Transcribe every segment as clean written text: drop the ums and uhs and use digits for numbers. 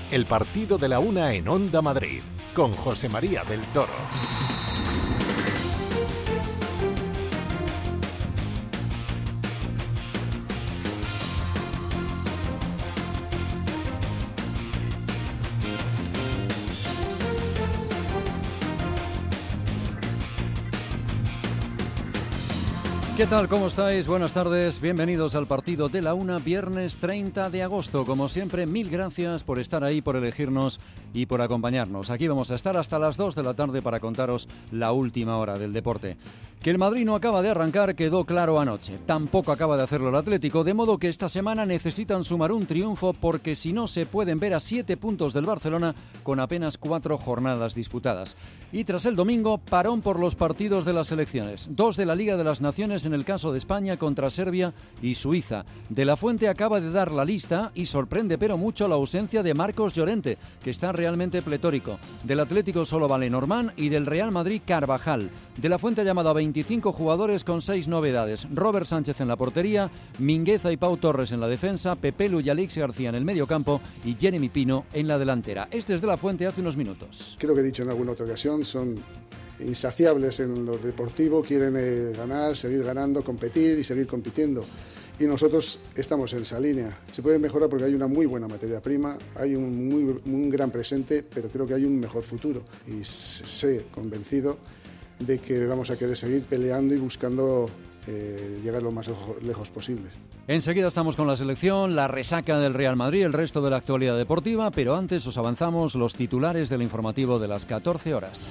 El partido de la una en Onda Madrid, con José María del Toro. ¿Qué tal? ¿Cómo estáis? Buenas tardes. Bienvenidos al partido de la una, viernes 30 de agosto. Como siempre, mil gracias por estar ahí, por elegirnos y por acompañarnos. Aquí vamos a estar hasta las 2 de la tarde para contaros la última hora del deporte. Que el Madrid no acaba de arrancar quedó claro anoche. Tampoco acaba de hacerlo el Atlético, de modo que esta semana necesitan sumar un triunfo porque si no se pueden ver a 7 puntos del Barcelona con apenas 4 jornadas disputadas. Y tras el domingo, parón por los partidos de las selecciones. 2 de la Liga de las Naciones en el caso de España contra Serbia y Suiza. De la Fuente acaba de dar la lista y sorprende pero mucho la ausencia de Marcos Llorente, que está realmente pletórico. Del Atlético solo vale Norman y del Real Madrid Carvajal. De la Fuente ha llamado a 25 jugadores con 6 novedades. Robert Sánchez en la portería, Mingueza y Pau Torres en la defensa, Pepelu y Aleix García en el mediocampo y Jeremy Pino en la delantera. Este es de la Fuente hace unos minutos. Creo que he dicho en alguna otra ocasión, son insaciables en lo deportivo, quieren ganar, seguir ganando, competir y seguir compitiendo. Y nosotros estamos en esa línea. Se puede mejorar porque hay una muy buena materia prima, hay un gran presente, pero creo que hay un mejor futuro. Y sé, convencido, de que vamos a querer seguir peleando y buscando llegar lo más lejos posible. Enseguida estamos con la selección, la resaca del Real Madrid, el resto de la actualidad deportiva, pero antes os avanzamos los titulares del informativo de las 14 horas.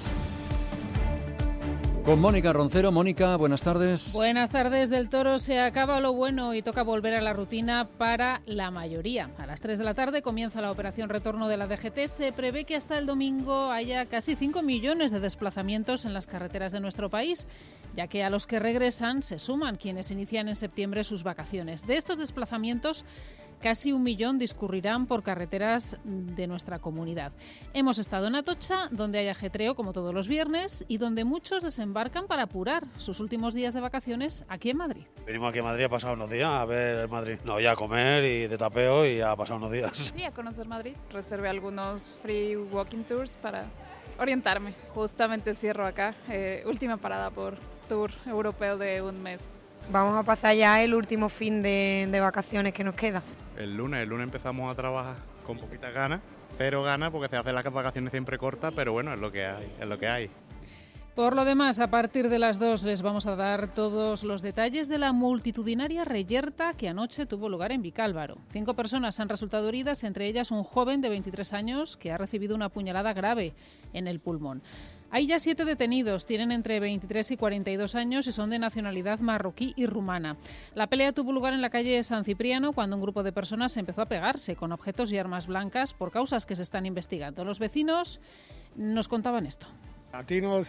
Con Mónica Roncero. Mónica, buenas tardes. Buenas tardes. Del Toro, se acaba lo bueno y toca volver a la rutina para la mayoría. A las 3 de la tarde comienza la operación retorno de la DGT. Se prevé que hasta el domingo haya casi 5 millones de desplazamientos en las carreteras de nuestro país, ya que a los que regresan se suman quienes inician en septiembre sus vacaciones. De estos desplazamientos, casi 1 millón discurrirán por carreteras de nuestra comunidad. Hemos estado en Atocha, donde hay ajetreo como todos los viernes y donde muchos desembarcan para apurar sus últimos días de vacaciones aquí en Madrid. Venimos aquí a Madrid a pasar unos días a ver el Madrid. No, ya a comer y de tapeo y a pasar unos días. Sí, a conocer Madrid. Reservé algunos free walking tours para orientarme. Justamente cierro acá, última parada por tour europeo de un mes. Vamos a pasar ya el último fin de vacaciones que nos queda. El lunes empezamos a trabajar con poquitas ganas, cero ganas porque se hacen las vacaciones siempre cortas, pero bueno, es lo que hay. Por lo demás, a partir de las 2 les vamos a dar todos los detalles de la multitudinaria reyerta que anoche tuvo lugar en Vicálvaro. 5 personas han resultado heridas, entre ellas un joven de 23 años que ha recibido una puñalada grave en el pulmón. Hay ya 7 detenidos, tienen entre 23 y 42 años y son de nacionalidad marroquí y rumana. La pelea tuvo lugar en la calle San Cipriano cuando un grupo de personas empezó a pegarse con objetos y armas blancas por causas que se están investigando. Los vecinos nos contaban esto. Latinos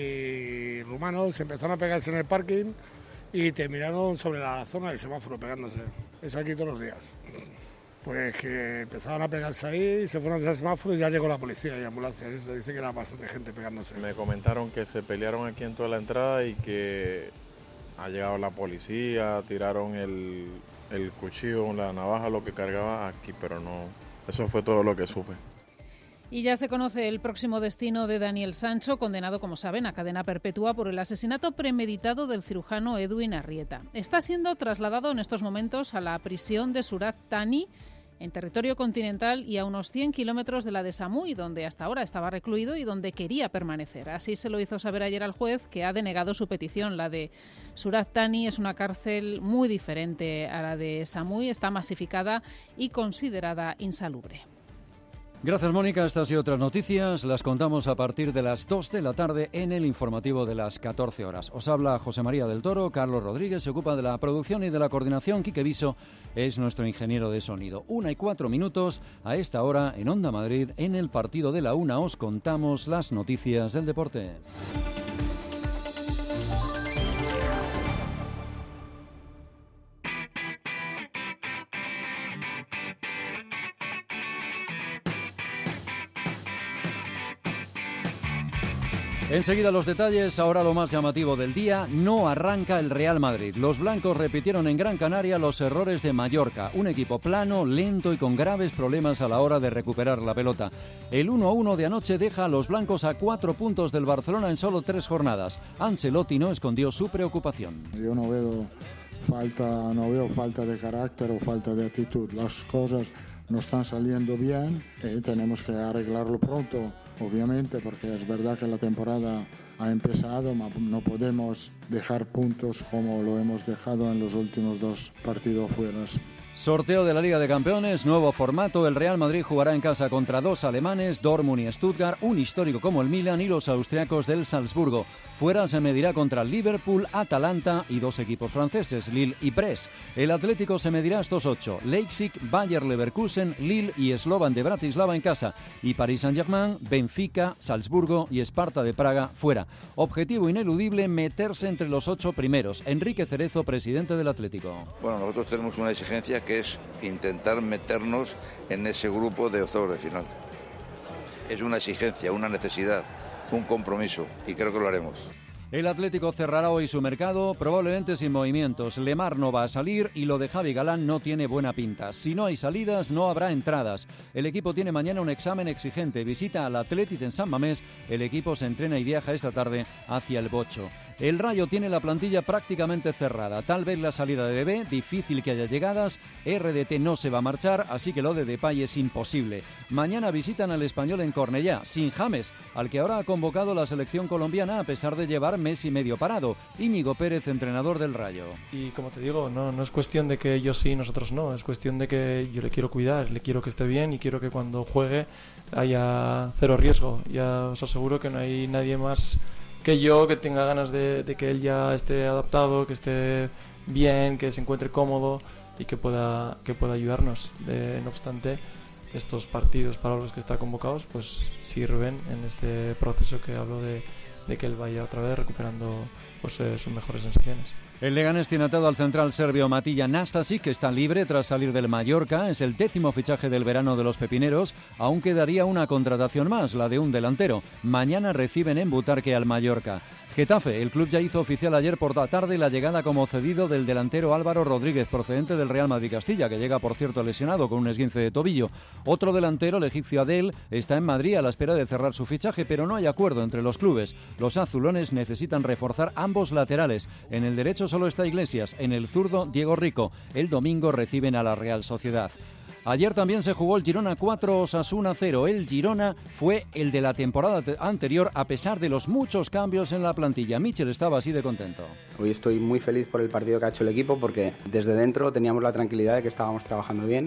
y rumanos empezaron a pegarse en el parking y terminaron sobre la zona del semáforo pegándose. Eso aquí todos los días. Pues que empezaron a pegarse ahí, se fueron al semáforo y ya llegó la policía y ambulancias. Eso dice que era bastante gente pegándose. Me comentaron que se pelearon aquí en toda la entrada y que ha llegado la policía, tiraron el cuchillo, la navaja, lo que cargaba aquí, pero no. Eso fue todo lo que supe. Y ya se conoce el próximo destino de Daniel Sancho, condenado, como saben, a cadena perpetua por el asesinato premeditado del cirujano Edwin Arrieta. Está siendo trasladado en estos momentos a la prisión de Surat Thani, en territorio continental y a unos 100 kilómetros de la de Samui, donde hasta ahora estaba recluido y donde quería permanecer. Así se lo hizo saber ayer al juez, que ha denegado su petición. La de Surat Thani es una cárcel muy diferente a la de Samui, está masificada y considerada insalubre. Gracias, Mónica. Estas y otras noticias las contamos a partir de las 2 de la tarde en el informativo de las 14 horas. Os habla José María del Toro, Carlos Rodríguez se ocupa de la producción y de la coordinación, Quique Viso es nuestro ingeniero de sonido. 1:04 a esta hora en Onda Madrid, en el partido de la una, os contamos las noticias del deporte. Enseguida los detalles, ahora lo más llamativo del día, no arranca el Real Madrid. Los blancos repitieron en Gran Canaria los errores de Mallorca, un equipo plano, lento y con graves problemas a la hora de recuperar la pelota. El 1-1 de anoche deja a los blancos a 4 puntos del Barcelona en solo 3 jornadas. Ancelotti no escondió su preocupación. Yo no veo falta de carácter o falta de actitud. Las cosas no están saliendo bien y tenemos que arreglarlo pronto. Obviamente, porque es verdad que la temporada ha empezado, no podemos dejar puntos como lo hemos dejado en los últimos 2 partidos fuera. Sorteo de la Liga de Campeones, nuevo formato. El Real Madrid jugará en casa contra 2 alemanes, Dortmund y Stuttgart, un histórico como el Milan y los austriacos del Salzburgo. Fuera se medirá contra Liverpool, Atalanta y 2 equipos franceses, Lille y Brest. El Atlético se medirá a estos 8, Leipzig, Bayer Leverkusen, Lille y Slovan de Bratislava en casa. Y Paris Saint-Germain, Benfica, Salzburgo y Esparta de Praga fuera. Objetivo ineludible, meterse entre los 8 primeros. Enrique Cerezo, presidente del Atlético. Bueno, nosotros tenemos una exigencia que es intentar meternos en ese grupo de octavos de final. Es una exigencia, una necesidad, un compromiso y creo que lo haremos. El Atlético cerrará hoy su mercado, probablemente sin movimientos. Lemar no va a salir y lo de Javi Galán no tiene buena pinta. Si no hay salidas, no habrá entradas. El equipo tiene mañana un examen exigente. Visita al Athletic en San Mamés. El equipo se entrena y viaja esta tarde hacia el Bocho. El Rayo tiene la plantilla prácticamente cerrada. Tal vez la salida de Bebé, difícil que haya llegadas. RDT no se va a marchar, así que lo de Depay es imposible. Mañana visitan al Español en Cornellá, sin James, al que ahora ha convocado la selección colombiana a pesar de llevar mes y medio parado. Íñigo Pérez, entrenador del Rayo. Y como te digo, no es cuestión de que ellos sí y nosotros no. Es cuestión de que yo le quiero cuidar, le quiero que esté bien y quiero que cuando juegue haya cero riesgo. Ya os aseguro que no hay nadie más que yo que tenga ganas de que él ya esté adaptado, que esté bien, que se encuentre cómodo y que pueda ayudarnos. No obstante, estos partidos para los que está convocados pues sirven en este proceso que hablo de que él vaya otra vez recuperando pues, sus mejores sensaciones. El Leganés tiene atado al central serbio Matija Nastasic, que está libre tras salir del Mallorca. Es el 10º fichaje del verano de los pepineros. Aún quedaría una contratación más, la de un delantero. Mañana reciben en Butarque al Mallorca. Getafe, el club ya hizo oficial ayer por la tarde la llegada como cedido del delantero Álvaro Rodríguez, procedente del Real Madrid Castilla, que llega por cierto lesionado con un esguince de tobillo. Otro delantero, el egipcio Adel, está en Madrid a la espera de cerrar su fichaje, pero no hay acuerdo entre los clubes. Los azulones necesitan reforzar ambos laterales. En el derecho solo está Iglesias, en el zurdo Diego Rico. El domingo reciben a la Real Sociedad. Ayer también se jugó el Girona 4, Osasuna 0. El Girona fue el de la temporada anterior a pesar de los muchos cambios en la plantilla. Michel estaba así de contento. Hoy estoy muy feliz por el partido que ha hecho el equipo porque desde dentro teníamos la tranquilidad de que estábamos trabajando bien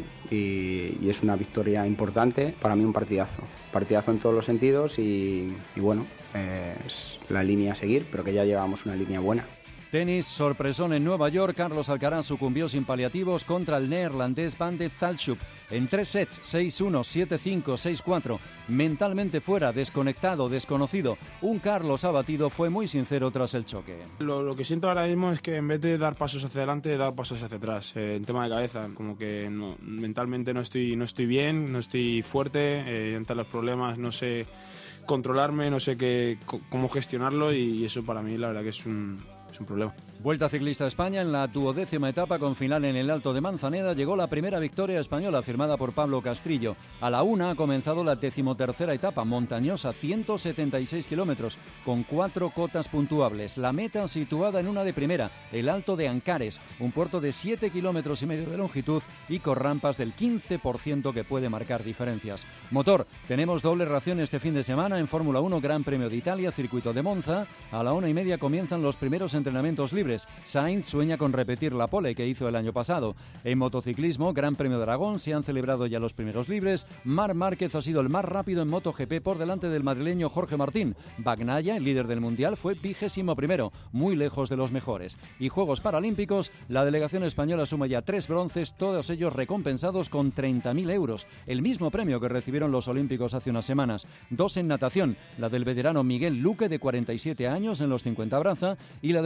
y es una victoria importante. Para mí un partidazo en todos los sentidos y bueno, es la línea a seguir, pero que ya llevamos una línea buena. Tenis, sorpresón en Nueva York. Carlos Alcaraz sucumbió sin paliativos contra el neerlandés Van de Zalschuk en 3 sets, 6-1, 7-5, 6-4. Mentalmente fuera, desconectado, desconocido. Un Carlos abatido, fue muy sincero tras el choque. Lo que siento ahora mismo es que en vez de dar pasos hacia adelante, dar pasos hacia atrás. En tema de cabeza, como que no, mentalmente no estoy bien, no estoy fuerte, ante los problemas no sé controlarme, no sé cómo gestionarlo y eso para mí la verdad que es un problema. Vuelta ciclista a España en la 12ª etapa con final en el Alto de Manzaneda. Llegó la primera victoria española firmada por Pablo Castrillo. A la 1 ha comenzado la 13ª etapa montañosa, 176 kilómetros con 4 cotas puntuables. La meta situada en una de primera, el Alto de Ancares, un puerto de 7,5 kilómetros de longitud y con rampas del 15% que puede marcar diferencias. Motor, tenemos doble ración este fin de semana en Fórmula 1 Gran Premio de Italia, Circuito de Monza. A la 1:30 comienzan los primeros entrenamientos libres. Sainz sueña con repetir la pole que hizo el año pasado. En motociclismo, Gran Premio de Aragón, se han celebrado ya los primeros libres. Marc Márquez ha sido el más rápido en MotoGP por delante del madrileño Jorge Martín. Bagnaia, el líder del Mundial, fue 21º, muy lejos de los mejores. Y Juegos Paralímpicos, la delegación española suma ya 3 bronces, todos ellos recompensados con 30.000 euros, el mismo premio que recibieron los olímpicos hace unas semanas. 2 en natación, la del veterano Miguel Luque, de 47 años, en los 50 braza, y la del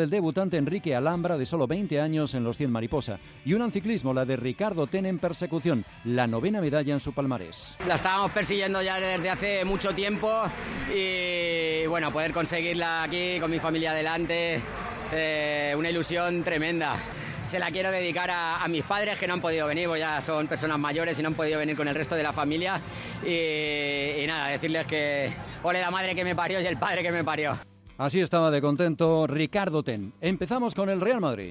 del debutante Enrique Alhambra, de solo 20 años, en los 100 mariposa. Y una en ciclismo, la de Ricardo Ten en persecución, la 9ª medalla en su palmarés. La estábamos persiguiendo ya desde hace mucho tiempo y bueno, poder conseguirla aquí con mi familia delante, una ilusión tremenda. Se la quiero dedicar a mis padres que no han podido venir, porque ya son personas mayores y no han podido venir con el resto de la familia. Y nada, decirles que ole la madre que me parió y el padre que me parió. Así estaba de contento Ricardo Ten. Empezamos con el Real Madrid.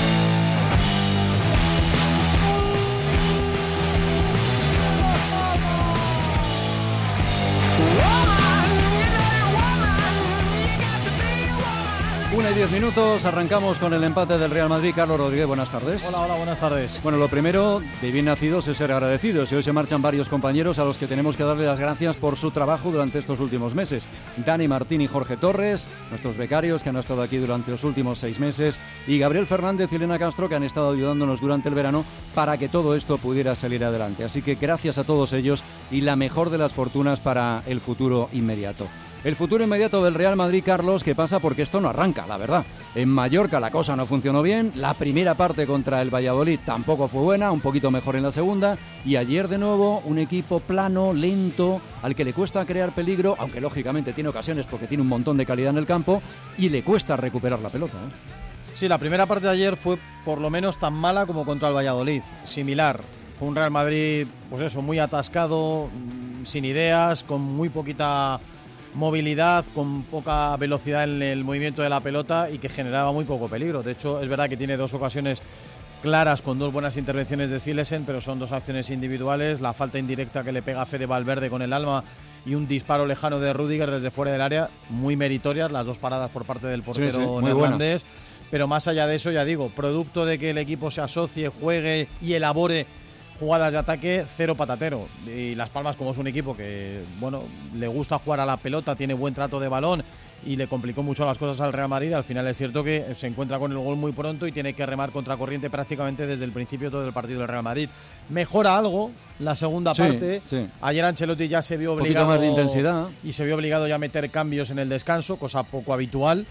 Una y 10 minutos, arrancamos con el empate del Real Madrid. Carlos Rodríguez, buenas tardes. Hola, buenas tardes. Bueno, lo primero, de bien nacidos es ser agradecidos. Y hoy se marchan varios compañeros a los que tenemos que darle las gracias por su trabajo durante estos últimos meses. Dani Martín y Jorge Torres, nuestros becarios que han estado aquí durante los últimos 6 meses, y Gabriel Fernández y Elena Castro, que han estado ayudándonos durante el verano para que todo esto pudiera salir adelante. Así que gracias a todos ellos y la mejor de las fortunas para el futuro inmediato. El futuro inmediato del Real Madrid, Carlos, que pasa porque esto no arranca, la verdad. En Mallorca la cosa no funcionó bien, la primera parte contra el Valladolid tampoco fue buena, un poquito mejor en la segunda, y ayer de nuevo un equipo plano, lento, al que le cuesta crear peligro, aunque lógicamente tiene ocasiones porque tiene un montón de calidad en el campo, y le cuesta recuperar la pelota, ¿eh? Sí, la primera parte de ayer fue por lo menos tan mala como contra el Valladolid, similar. Fue un Real Madrid, pues eso, muy atascado, sin ideas, con muy poquita movilidad, con poca velocidad en el movimiento de la pelota y que generaba muy poco peligro. De hecho, es verdad que tiene 2 ocasiones claras con 2 buenas intervenciones de Zilesen, pero son 2 acciones individuales, la falta indirecta que le pega a Fede Valverde con el alma y un disparo lejano de Rüdiger desde fuera del área, muy meritorias, las 2 paradas por parte del portero neerlandés. Pero más allá de eso, ya digo, producto de que el equipo se asocie, juegue y elabore jugadas de ataque, 0 patatero. Y Las Palmas, como es un equipo que, bueno, le gusta jugar a la pelota, tiene buen trato de balón y le complicó mucho las cosas al Real Madrid, al final es cierto que se encuentra con el gol muy pronto y tiene que remar contracorriente prácticamente desde el principio todo el partido del Real Madrid. Mejora algo la segunda parte. Sí. Ayer Ancelotti ya se vio obligado, más de intensidad, y se vio obligado ya a meter cambios en el descanso, cosa poco habitual.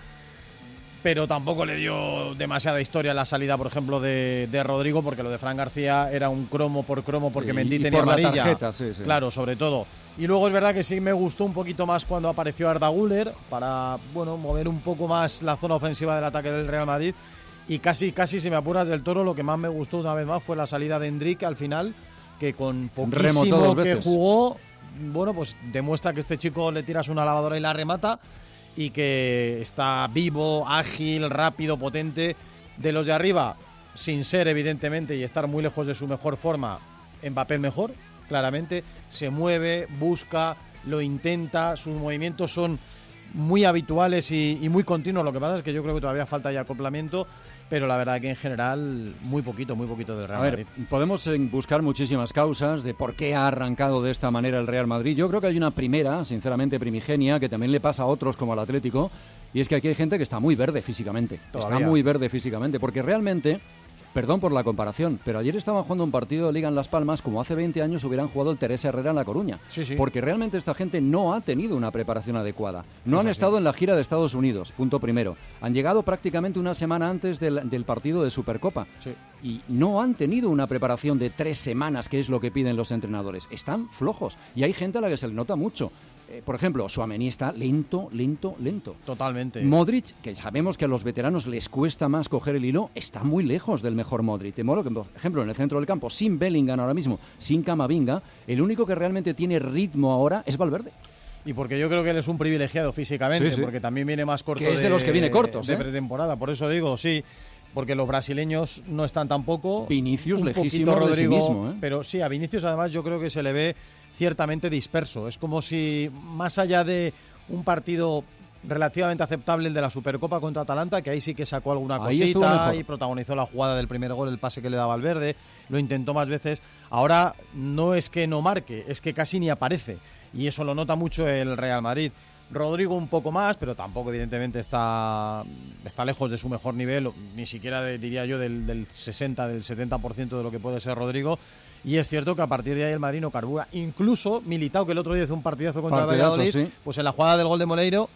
Pero tampoco le dio demasiada historia la salida, por ejemplo, de Rodrigo, porque lo de Fran García era un cromo por cromo porque Mendy tenía amarilla. La tarjeta, sí. Claro, sobre todo. Y luego es verdad que sí me gustó un poquito más cuando apareció Arda Güler para, bueno, mover un poco más la zona ofensiva del ataque del Real Madrid. Y casi, si me apuras del Toro, lo que más me gustó una vez más fue la salida de Endrick al final, que con poquísimo que jugó, bueno, pues demuestra que este chico le tiras una lavadora y la remata, y que está vivo, ágil, rápido, potente. De los de arriba, sin ser evidentemente y estar muy lejos de su mejor forma, Mbappé mejor, claramente, se mueve, busca, lo intenta, sus movimientos son muy habituales y muy continuos. Lo que pasa es que yo creo que todavía falta ya acoplamiento, pero la verdad que en general muy poquito del Real Madrid. Podemos buscar muchísimas causas de por qué ha arrancado de esta manera el Real Madrid. Yo creo que hay una primera, sinceramente primigenia, que también le pasa a otros como al Atlético, y es que aquí hay gente que está muy verde físicamente. Todavía. Está muy verde físicamente, porque realmente, perdón por la comparación, pero ayer estaban jugando un partido de Liga en Las Palmas como hace 20 años hubieran jugado el Teresa Herrera en La Coruña. Sí. Porque realmente esta gente no ha tenido una preparación adecuada. No han estado en la gira de Estados Unidos, punto primero. Han llegado prácticamente una semana antes del partido de Supercopa. Sí. Y no han tenido una preparación de 3 semanas, que es lo que piden los entrenadores. Están flojos. Y hay gente a la que se le nota mucho. Por ejemplo, Tchouaméni está lento. Totalmente. Modric, que sabemos que a los veteranos les cuesta más coger el hilo, está muy lejos del mejor Modric. De modo que, por ejemplo, en el centro del campo, sin Bellingham ahora mismo, sin Camavinga, el único que realmente tiene ritmo ahora es Valverde. Y porque yo creo que él es un privilegiado físicamente, sí. Porque también viene más corto. Que es de los que viene cortos, de pretemporada. Por eso digo, sí. Porque los brasileños no están tampoco. Vinicius lejísimo Rodrigo, de sí mismo, ¿eh? Pero sí, a Vinicius además yo creo que se le ve ciertamente disperso. Es como si, más allá de un partido relativamente aceptable, el de la Supercopa contra Atalanta, que ahí sí que sacó alguna cosita y protagonizó la jugada del primer gol, el pase que le daba Valverde, lo intentó más veces. Ahora no es que no marque, es que casi ni aparece. Y eso lo nota mucho el Real Madrid. Rodrigo un poco más, pero tampoco evidentemente está lejos de su mejor nivel, ni siquiera diría yo del 60, del 70% de lo que puede ser Rodrigo. Y es cierto que a partir de ahí el Madrid no carbura. Incluso Militao, que el otro día hizo un partidazo contra el Valladolid, sí. Pues en la jugada del gol de Moleiro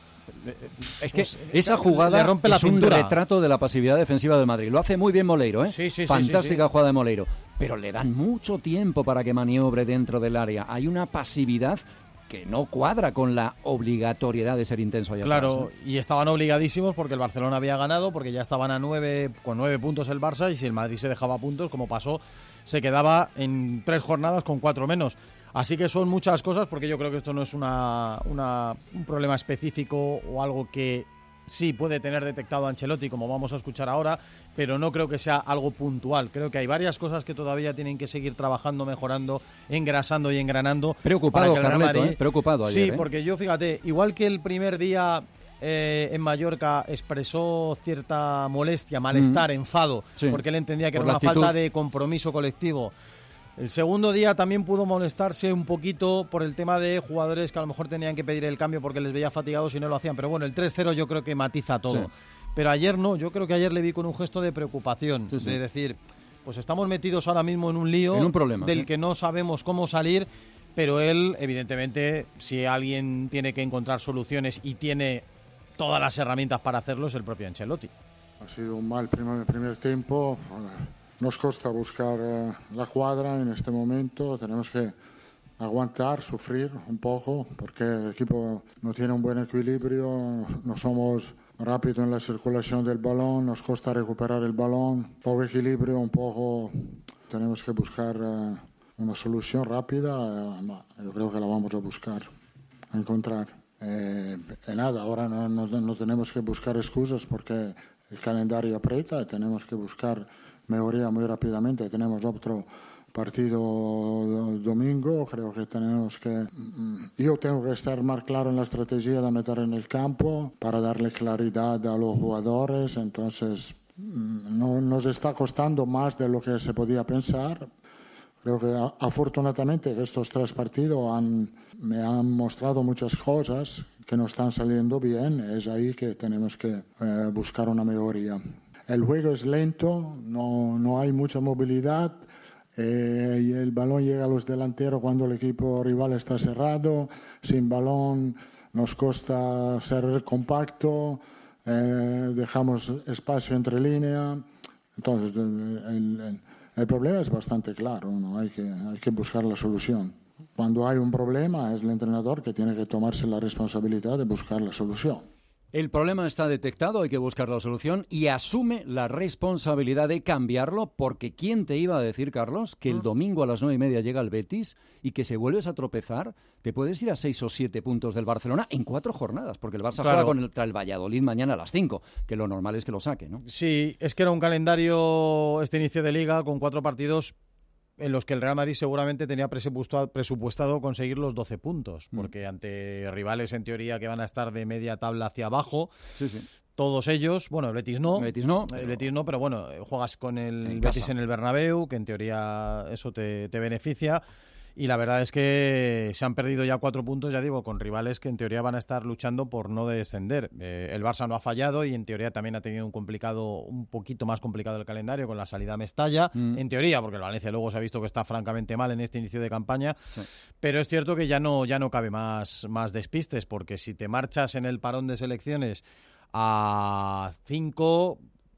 Es que esa jugada le rompe la es un cintura. retrato de la pasividad defensiva del Madrid. Lo hace muy bien Moleiro, ¿eh? Sí. Fantástica jugada de Moleiro. Pero le dan mucho tiempo para que maniobre dentro del área. Hay una pasividad que no cuadra con la obligatoriedad de ser intenso allá Claro, atrás, ¿eh? y estaban obligadísimos porque el Barcelona había ganado, porque ya estaban con 9 puntos el Barça, y si el Madrid se dejaba puntos, como pasó, se quedaba en 3 jornadas con 4 menos. Así que son muchas cosas, porque yo creo que esto no es un problema específico o algo que sí puede tener detectado Ancelotti, como vamos a escuchar ahora, pero no creo que sea algo puntual. Creo que hay varias cosas que todavía tienen que seguir trabajando, mejorando, engrasando y engranando. Preocupado, para que el Real Carleto, preocupado ayer. Sí, porque yo, fíjate, igual que el primer día en Mallorca expresó cierta molestia, malestar, enfado, Sí. porque él entendía que Por era la una actitud. falta de compromiso colectivo. El segundo día también pudo molestarse un poquito por el tema de jugadores que a lo mejor tenían que pedir el cambio porque les veía fatigados y no lo hacían. Pero bueno, el 3-0 yo creo que matiza todo. Sí. Pero ayer no, yo creo que ayer le vi con un gesto de preocupación, Sí. de decir, pues estamos metidos ahora mismo en un lío, En un problema, del sí. que no sabemos cómo salir, pero él, evidentemente, si alguien tiene que encontrar soluciones y tiene todas las herramientas para hacerlo, es el propio Ancelotti. Ha sido un mal primer tiempo. Nos cuesta buscar la cuadra en este momento. Tenemos que aguantar, sufrir un poco, porque el equipo no tiene un buen equilibrio. No somos rápidos en la circulación del balón. Nos cuesta recuperar el balón. Poco equilibrio, un poco. Tenemos que buscar una solución rápida. Yo creo que la vamos a buscar, a encontrar. Nada, ahora no tenemos que buscar excusas porque el calendario aprieta y tenemos que buscar mejoría muy rápidamente. Tenemos otro partido domingo, creo que tenemos que... Yo tengo que estar más claro en la estrategia de meter en el campo para darle claridad a los jugadores, entonces no nos está costando más de lo que se podía pensar. Creo que afortunadamente estos 3 partidos me han mostrado muchas cosas que no están saliendo bien. Es ahí que tenemos que buscar una mejoría. El juego es lento, no hay mucha movilidad y el balón llega a los delanteros cuando el equipo rival está cerrado. Sin balón nos cuesta ser compacto, dejamos espacio entre líneas. Entonces el problema es bastante claro, ¿no? Hay que buscar la solución. Cuando hay un problema es el entrenador que tiene que tomarse la responsabilidad de buscar la solución. El problema está detectado, hay que buscar la solución y asume la responsabilidad de cambiarlo, porque ¿quién te iba a decir, Carlos, que el domingo a las 9:30 llega el Betis y que si vuelves a tropezar te puedes ir a 6 o 7 puntos del Barcelona en 4 jornadas? Porque el Barça juega contra el Valladolid mañana a las 5, que lo normal es que lo saque, ¿no? Sí, es que era un calendario, este inicio de liga, con 4 partidos en los que el Real Madrid seguramente tenía presupuestado conseguir los 12 puntos, porque ante rivales en teoría que van a estar de media tabla hacia abajo, todos ellos, bueno, el Betis no, pero bueno, juegas con el Betis en el Bernabéu, que en teoría eso te beneficia. Y la verdad es que se han perdido ya 4 puntos, ya digo, con rivales que en teoría van a estar luchando por no descender. El Barça no ha fallado y en teoría también ha tenido un poquito más complicado el calendario con la salida a Mestalla, en teoría, porque el Valencia luego se ha visto que está francamente mal en este inicio de campaña, pero es cierto que ya no cabe más despistes, porque si te marchas en el parón de selecciones a 5...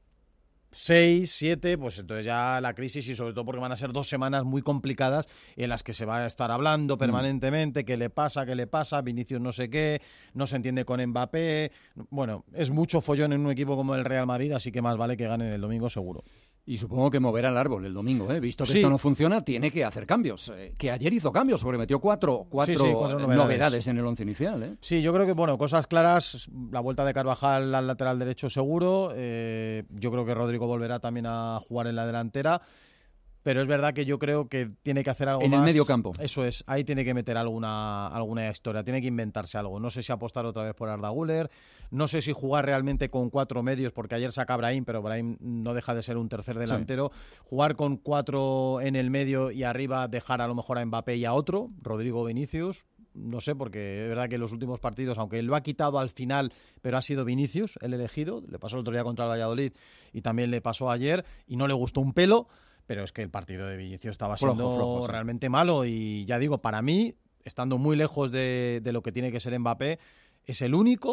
6, 7, pues entonces ya la crisis, y sobre todo porque van a ser 2 semanas muy complicadas en las que se va a estar hablando permanentemente qué le pasa, Vinicius no sé qué, no se entiende con Mbappé. Bueno, es mucho follón en un equipo como el Real Madrid, así que más vale que ganen el domingo seguro. Y supongo que moverá el árbol el domingo, ¿eh? Visto que esto no funciona, tiene que hacer cambios. Que ayer hizo cambios, porque metió cuatro novedades en el once inicial, ¿eh? Sí, yo creo que, bueno, cosas claras. La vuelta de Carvajal al lateral derecho seguro. Yo creo que Rodrigo volverá también a jugar en la delantera. Pero es verdad que yo creo que tiene que hacer algo más. En el medio campo. Eso es, ahí tiene que meter alguna historia, tiene que inventarse algo. No sé si apostar otra vez por Arda Güler, no sé si jugar realmente con 4 medios, porque ayer saca Brahim, pero Brahim no deja de ser un tercer delantero. Sí. Jugar con 4 en el medio y arriba dejar a lo mejor a Mbappé y a otro, Rodrigo, Vinicius. No sé, porque es verdad que en los últimos partidos, aunque lo ha quitado al final, pero ha sido Vinicius el elegido. Le pasó el otro día contra el Valladolid y también le pasó ayer y no le gustó un pelo. Pero es que el partido de Vinicius estaba siendo flojo, realmente malo, y ya digo, para mí, estando muy lejos de lo que tiene que ser Mbappé, es el único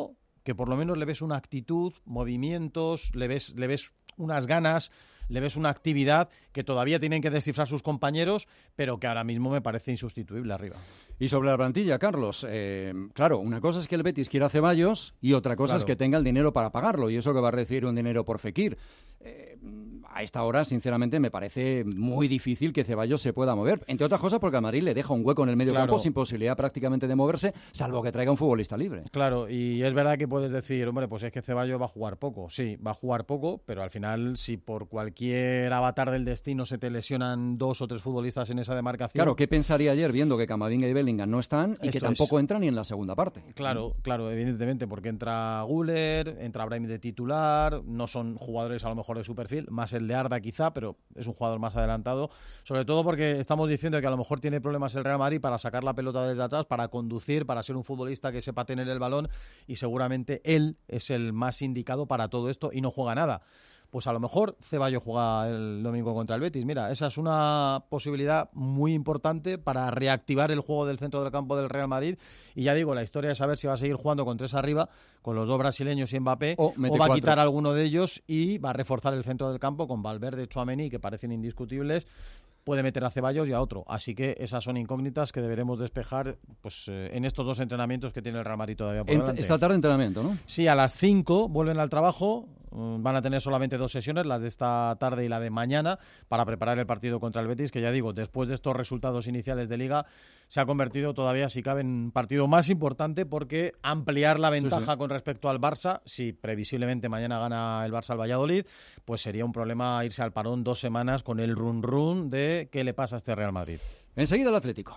que por lo menos le ves una actitud, movimientos, le ves unas ganas, le ves una actividad que todavía tienen que descifrar sus compañeros, pero que ahora mismo me parece insustituible arriba. Y sobre la plantilla, Carlos, claro, una cosa es que el Betis quiera a Ceballos y otra cosa es que tenga el dinero para pagarlo, y eso que va a recibir un dinero por Fekir. A esta hora, sinceramente, me parece muy difícil que Ceballos se pueda mover. Entre otras cosas porque a Madrid le deja un hueco en el medio campo sin posibilidad prácticamente de moverse, salvo que traiga un futbolista libre. Claro, y es verdad que puedes decir, hombre, pues es que Ceballos va a jugar poco. Sí, va a jugar poco, pero al final, si por cualquier avatar del destino se te lesionan 2 o 3 futbolistas en esa demarcación... Claro, ¿qué pensaría ayer viendo que Camavinga y Bellingham no están y que tampoco entran ni en la segunda parte? Claro, evidentemente, porque entra Güler, entra Brahim de titular, no son jugadores a lo mejor de su perfil, más el de Arda quizá, pero es un jugador más adelantado, sobre todo porque estamos diciendo que a lo mejor tiene problemas el Real Madrid para sacar la pelota desde atrás, para conducir, para ser un futbolista que sepa tener el balón, y seguramente él es el más indicado para todo esto y no juega nada. Pues a lo mejor Ceballos juega el domingo contra el Betis. Mira, esa es una posibilidad muy importante para reactivar el juego del centro del campo del Real Madrid. Y ya digo, la historia es saber si va a seguir jugando con 3 arriba, con los 2 brasileños y Mbappé, o va a quitar alguno de ellos y va a reforzar el centro del campo con Valverde, Tchouaméni, que parecen indiscutibles. Puede meter a Ceballos y a otro. Así que esas son incógnitas que deberemos despejar pues en estos 2 entrenamientos que tiene el Real Madrid todavía por delante. Esta tarde entrenamiento, ¿no? Sí, a las 5 vuelven al trabajo. Van a tener solamente 2 sesiones, las de esta tarde y la de mañana, para preparar el partido contra el Betis, que ya digo, después de estos resultados iniciales de Liga, se ha convertido todavía, si cabe, en un partido más importante, porque ampliar la ventaja con respecto al Barça, si previsiblemente mañana gana el Barça al Valladolid, pues sería un problema irse al parón 2 semanas con el run-run de qué le pasa a este Real Madrid. Enseguida el Atlético.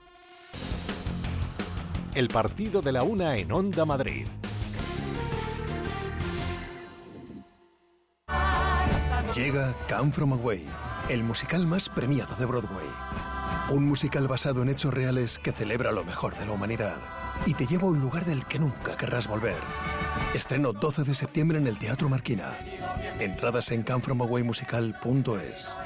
El partido de la 1 en Onda Madrid. Llega Come From Away, el musical más premiado de Broadway. Un musical basado en hechos reales que celebra lo mejor de la humanidad y te lleva a un lugar del que nunca querrás volver. Estreno 12 de septiembre en el Teatro Marquina. Entradas en comefromawaymusical.es.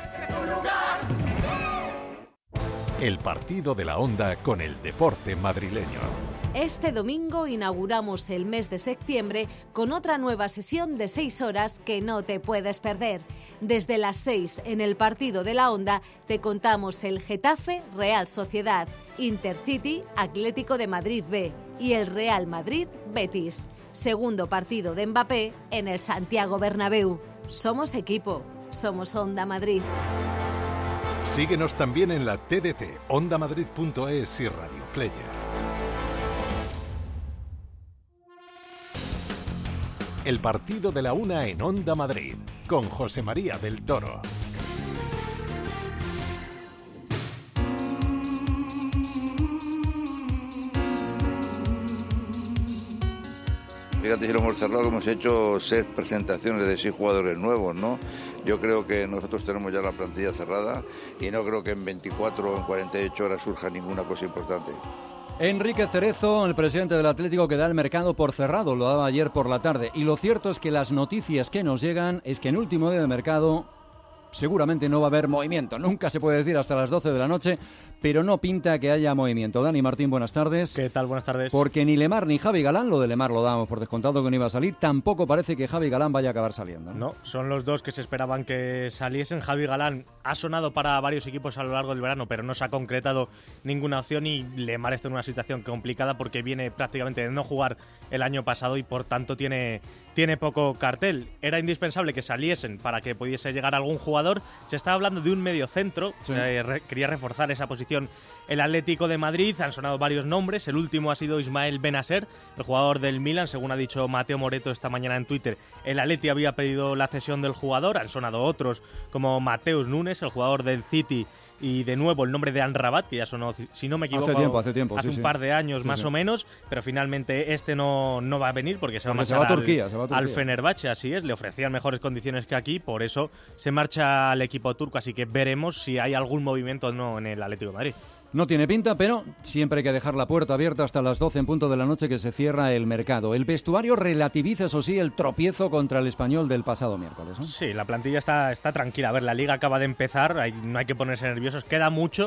El partido de la Onda con el deporte madrileño. Este domingo inauguramos el mes de septiembre con otra nueva sesión de 6 horas que no te puedes perder. Desde las 6 en el partido de la Onda te contamos el Getafe Real Sociedad, Intercity Atlético de Madrid B y el Real Madrid Betis. Segundo partido de Mbappé en el Santiago Bernabéu. Somos equipo, somos Onda Madrid. Síguenos también en la TDT, ondamadrid.es y Radio Player. El partido de la 1 en Onda Madrid, con José María del Toro. Fíjate si lo hemos cerrado, que hemos hecho 6 presentaciones de 6 jugadores nuevos, ¿no? Yo creo que nosotros tenemos ya la plantilla cerrada y no creo que en 24 o en 48 horas surja ninguna cosa importante. Enrique Cerezo, el presidente del Atlético, que da el mercado por cerrado, lo daba ayer por la tarde. Y lo cierto es que las noticias que nos llegan es que en último día de mercado seguramente no va a haber movimiento. Nunca se puede decir hasta las 12 de la noche, pero no pinta que haya movimiento. Dani Martín, buenas tardes. ¿Qué tal? Buenas tardes. Porque ni Lemar ni Javi Galán, lo de Lemar lo dábamos por descontado que no iba a salir, tampoco parece que Javi Galán vaya a acabar saliendo. No, son los dos que se esperaban que saliesen. Javi Galán ha sonado para varios equipos a lo largo del verano, pero no se ha concretado ninguna opción, y Lemar está en una situación complicada porque viene prácticamente de no jugar el año pasado y por tanto tiene poco cartel. Era indispensable que saliesen para que pudiese llegar algún jugador. Se está hablando de un mediocentro, sí. Quería reforzar esa posición el Atlético de Madrid. Han sonado varios nombres, el último ha sido Ismael Benacer, el jugador del Milan. Según ha dicho Mateo Moretto esta mañana en Twitter, el Atleti había pedido la cesión del jugador. Han sonado otros como Mateus Nunes, el jugador del City, y de nuevo el nombre de Amrabat, que ya sonó, si no me equivoco, hace tiempo, hace un par de años más o menos, pero finalmente este no va a venir porque se va a marchar a Turquía. Al Fenerbahce, así es, le ofrecían mejores condiciones que aquí, por eso se marcha al equipo turco, así que veremos si hay algún movimiento o no en el Atlético de Madrid. No tiene pinta, pero siempre hay que dejar la puerta abierta hasta las 12 en punto de la noche, que se cierra el mercado. El vestuario relativiza, eso sí, el tropiezo contra el Español del pasado miércoles, ¿no? Sí, la plantilla está tranquila. A ver, la Liga acaba de empezar, no hay que ponerse nerviosos, queda mucho,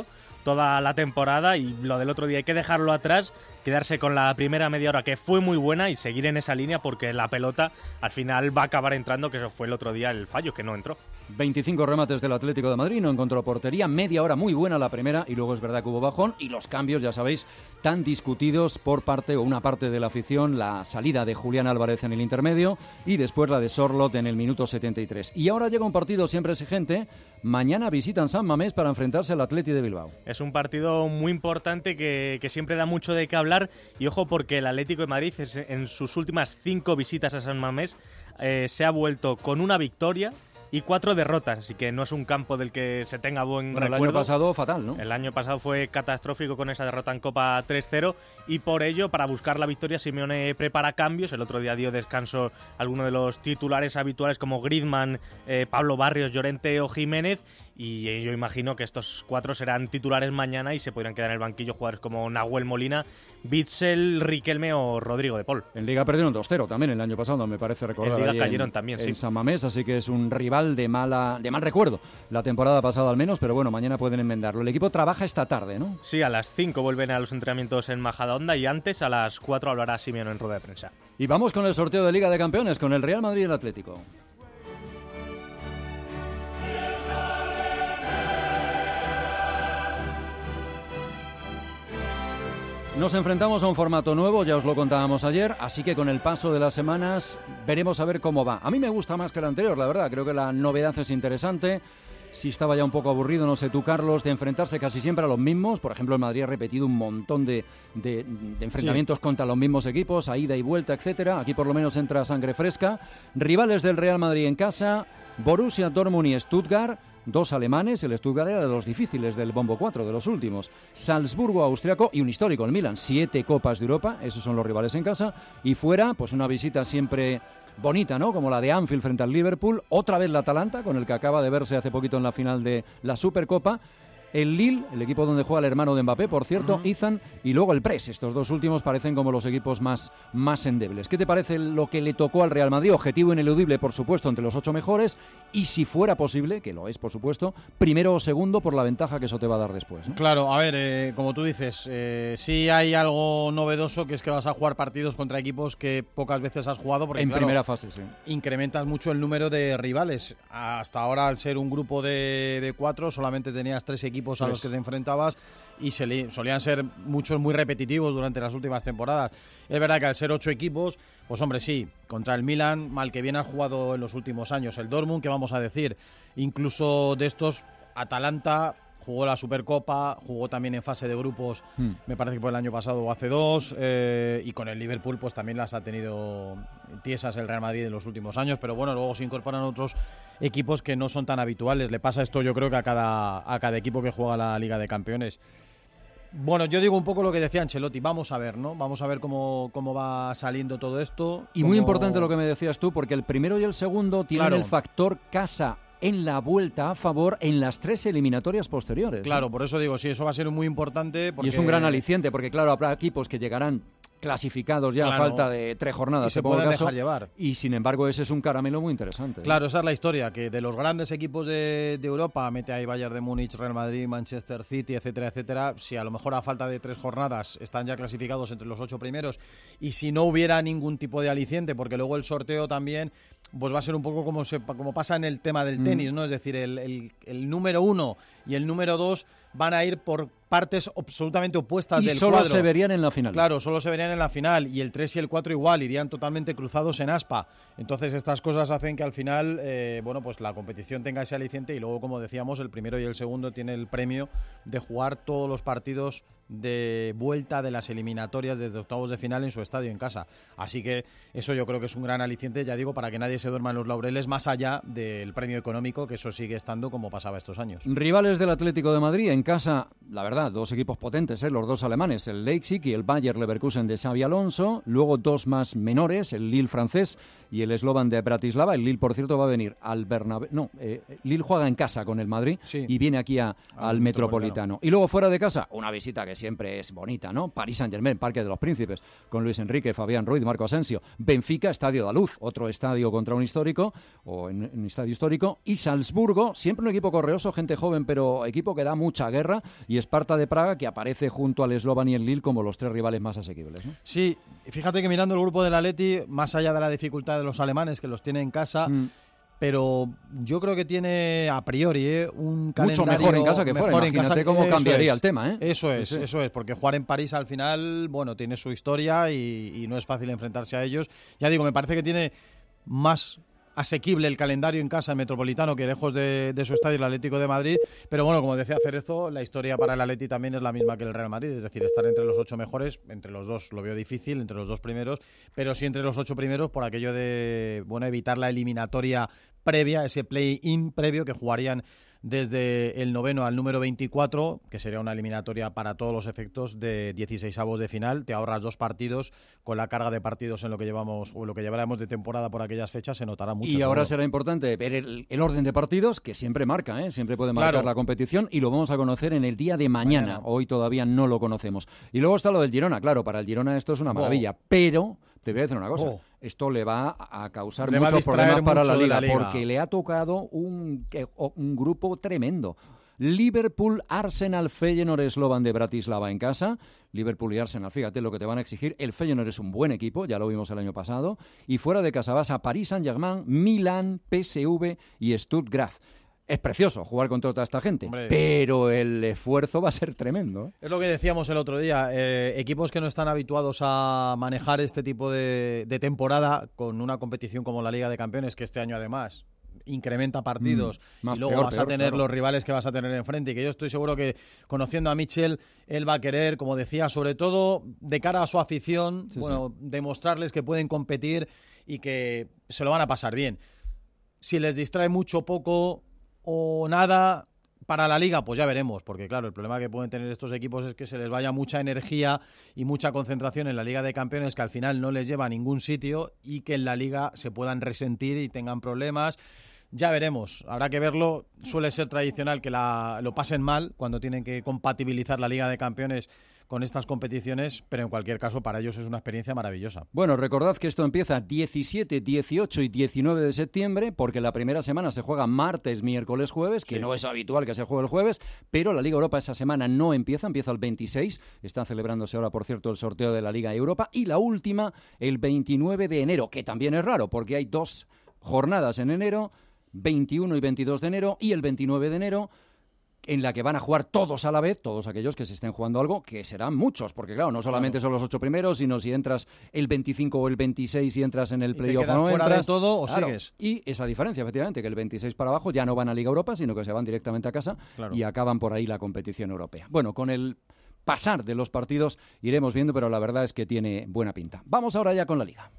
toda la temporada, y lo del otro día hay que dejarlo atrás, quedarse con la primera media hora, que fue muy buena, y seguir en esa línea, porque la pelota al final va a acabar entrando, que eso fue el otro día el fallo, que no entró. 25 remates del Atlético de Madrid, no encontró portería, media hora muy buena la primera, y luego es verdad que hubo bajón, y los cambios, ya sabéis, tan discutidos por parte o una parte de la afición, la salida de Julián Álvarez en el intermedio y después la de Sorloth en el minuto 73. Y ahora llega un partido siempre exigente. Mañana visitan San Mamés para enfrentarse al Atleti de Bilbao. Es un partido muy importante que siempre da mucho de qué hablar, y ojo, porque el Atlético de Madrid en sus últimas 5 visitas a San Mamés se ha vuelto con una victoria y 4 derrotas, así que no es un campo del que se tenga buen recuerdo. El año pasado fatal, ¿no? El año pasado fue catastrófico con esa derrota en Copa 3-0, y por ello, para buscar la victoria, Simeone prepara cambios. El otro día dio descanso a algunos de los titulares habituales como Griezmann, Pablo Barrios, Llorente o Jiménez, y yo imagino que estos 4 serán titulares mañana y se podrán quedar en el banquillo jugadores como Nahuel Molina, Witsel, Riquelme o Rodrigo de Paul. En Liga perdieron 2-0 también el año pasado, me parece recordar. En Liga cayeron también, en sí. San Mamés, así que es un rival de mal recuerdo la temporada pasada al menos, pero bueno, mañana pueden enmendarlo. El equipo trabaja esta tarde, ¿no? Sí, a las 5 vuelven a los entrenamientos en Majadahonda, y antes a las 4 hablará Simeone en rueda de prensa. Y vamos con el sorteo de Liga de Campeones, con el Real Madrid y el Atlético. Nos enfrentamos a un formato nuevo, ya os lo contábamos ayer, así que con el paso de las semanas veremos a ver cómo va. A mí me gusta más que el anterior, la verdad, creo que la novedad es interesante. Si estaba ya un poco aburrido, no sé tú, Carlos, de enfrentarse casi siempre a los mismos. Por ejemplo, el Madrid ha repetido un montón de enfrentamientos contra los mismos equipos, a ida y vuelta, etcétera. Aquí por lo menos entra sangre fresca. Rivales del Real Madrid en casa, Borussia Dortmund y Stuttgart. 2 alemanes, el Stuttgart era de los difíciles del bombo 4, de los últimos. Salzburgo austriaco y un histórico, el Milan. 7 Copas de Europa, esos son los rivales en casa. Y fuera, pues una visita siempre bonita, ¿no? Como la de Anfield frente al Liverpool. Otra vez la Atalanta, con el que acaba de verse hace poquito en la final de la Supercopa. El Lille, el equipo donde juega el hermano de Mbappé, por cierto, Izan, y luego el Pres. Estos 2 últimos parecen como los equipos más endebles. ¿Qué te parece lo que le tocó al Real Madrid? Objetivo ineludible, por supuesto, entre los 8 mejores, y si fuera posible, que lo es, por supuesto, primero o segundo por la ventaja que eso te va a dar después, ¿no? Claro, a ver, como tú dices, sí hay algo novedoso, que es que vas a jugar partidos contra equipos que pocas veces has jugado, porque en claro, primera fase, sí. Incrementas mucho el número de rivales. Hasta ahora, al ser un grupo de 4, solamente tenías 3 equipos a los que te enfrentabas, y solían ser muchos muy repetitivos durante las últimas temporadas. Es verdad que al ser 8 equipos, pues hombre, sí, contra el Milan, mal que bien has jugado en los últimos años. El Dortmund, ¿qué vamos a decir? Incluso de estos, Atalanta jugó la Supercopa, jugó también en fase de grupos, me parece que fue el año pasado o hace 2, y con el Liverpool pues también las ha tenido tiesas el Real Madrid en los últimos años, pero bueno, luego se incorporan otros equipos que no son tan habituales. Le pasa esto, yo creo, que a cada equipo que juega la Liga de Campeones. Bueno, yo digo un poco lo que decía Ancelotti, vamos a ver, ¿no? Vamos a ver cómo va saliendo todo esto. Y muy importante lo que me decías tú, porque el primero y el segundo tienen el factor casa en la vuelta a favor en las 3 eliminatorias posteriores. Claro, por eso digo, sí, eso va a ser muy importante. Y es un gran aliciente, porque claro, habrá equipos que llegarán clasificados ya a falta de 3 jornadas, y se pueden dejar llevar. Y sin embargo ese es un caramelo muy interesante. Claro, esa es la historia, que de los grandes equipos de Europa, mete ahí Bayern de Múnich, Real Madrid, Manchester City, etcétera, etcétera, si a lo mejor a falta de 3 jornadas están ya clasificados entre los 8 primeros, y si no hubiera ningún tipo de aliciente, porque luego el sorteo también pues va a ser un poco como pasa en el tema del tenis, ¿no? Es decir, el número 1 y el número 2 van a ir por partes absolutamente opuestas del cuadro. Y solo se verían en la final. Claro, solo se verían en la final, y el 3 y el 4 igual, irían totalmente cruzados en aspa. Entonces estas cosas hacen que al final, bueno, pues la competición tenga ese aliciente, y luego, como decíamos, el primero y el segundo tiene el premio de jugar todos los partidos de vuelta de las eliminatorias desde octavos de final en su estadio en casa. Así que eso yo creo que es un gran aliciente, ya digo, para que nadie se duerma en los laureles, más allá del premio económico, que eso sigue estando como pasaba estos años. Rivales del Atlético de Madrid en casa, la verdad, 2 equipos potentes, los 2 alemanes, el Leipzig y el Bayer Leverkusen de Xabi Alonso, luego 2 más menores, el Lille francés y el Slovan de Bratislava. El Lille, por cierto, va a venir al Bernabéu. No, Lille juega en casa con el Madrid, y viene aquí al Metropolitano. Y luego fuera de casa, una visita que que siempre es bonita, ¿no? Paris Saint-Germain, Parque de los Príncipes, con Luis Enrique, Fabián Ruiz, Marco Asensio. Benfica, Estadio de la Luz, otro estadio contra un histórico, o en un estadio histórico. Y Salzburgo, siempre un equipo correoso, gente joven, pero equipo que da mucha guerra. Y Esparta de Praga, que aparece junto al Slovan y el Lille como los 3 rivales más asequibles, ¿no? Sí, fíjate que mirando el grupo del Atleti, más allá de la dificultad de los alemanes, que los tiene en casa... Pero yo creo que tiene a priori un calendario mucho mejor en casa que fuera. Imagínate cómo cambiaría el tema, ¿eh? Eso es, porque jugar en París al final, bueno, tiene su historia y no es fácil enfrentarse a ellos. Ya digo, me parece que tiene más asequible el calendario en casa, el Metropolitano, que lejos de su estadio, el Atlético de Madrid. Pero bueno, como decía Cerezo, la historia para el Atleti también es la misma que el Real Madrid, es decir, estar entre los 8 mejores, entre los dos lo veo difícil, entre los 2 primeros, pero sí entre los 8 primeros por aquello de, bueno, evitar la eliminatoria previa, ese play-in previo que jugarían desde el 9º al número 24, que sería una eliminatoria para todos los efectos de 16avos de final. Te ahorras 2 partidos, con la carga de partidos en lo que llevamos o lo que llevaremos de temporada por aquellas fechas se notará mucho. Y ahora será importante ver el orden de partidos, que siempre marca, siempre puede marcar la competición, y lo vamos a conocer en el día de mañana. Hoy todavía no lo conocemos. Y luego está lo del Girona, claro, para el Girona esto es una maravilla, pero te voy a decir una cosa. Esto le va a causar muchos problemas para la Liga, porque le ha tocado un grupo tremendo. Liverpool, Arsenal, Feyenoord, Slovan de Bratislava en casa. Liverpool y Arsenal, fíjate lo que te van a exigir. El Feyenoord es un buen equipo, ya lo vimos el año pasado. Y fuera de casa vas a Paris Saint-Germain, Milán, PSV y Stuttgart. Es precioso jugar contra toda esta gente, pero el esfuerzo va a ser tremendo. Es lo que decíamos el otro día, equipos que no están habituados a manejar este tipo de temporada con una competición como la Liga de Campeones, que este año además incrementa partidos y luego vas a tener los rivales que vas a tener enfrente, y que yo estoy seguro que, conociendo a Michel, él va a querer, como decía, sobre todo de cara a su afición, demostrarles que pueden competir y que se lo van a pasar bien. Si les distrae mucho, poco o nada para la Liga, pues ya veremos, porque claro, el problema que pueden tener estos equipos es que se les vaya mucha energía y mucha concentración en la Liga de Campeones, que al final no les lleva a ningún sitio, y que en la Liga se puedan resentir y tengan problemas. Ya veremos, habrá que verlo. Suele ser tradicional que lo pasen mal cuando tienen que compatibilizar la Liga de Campeones con estas competiciones, pero en cualquier caso para ellos es una experiencia maravillosa. Bueno, recordad que esto empieza 17, 18 y 19 de septiembre, porque la primera semana se juega martes, miércoles, jueves, que no es habitual que se juegue el jueves, pero la Liga Europa esa semana no empieza el 26, está celebrándose ahora, por cierto, el sorteo de la Liga Europa, y la última el 29 de enero, que también es raro, porque hay 2 jornadas en enero, 21 y 22 de enero, y el 29 de enero, en la que van a jugar todos a la vez, todos aquellos que se estén jugando algo, que serán muchos, porque claro, no solamente son los 8 primeros, sino si entras el 25 o el 26 y entras en el playoff, no fuera entras de todo o sigues. Y esa diferencia, efectivamente, que el 26 para abajo ya no van a Liga Europa, sino que se van directamente a casa y acaban por ahí la competición europea. Bueno, con el pasar de los partidos iremos viendo, pero la verdad es que tiene buena pinta. Vamos ahora ya con la Liga.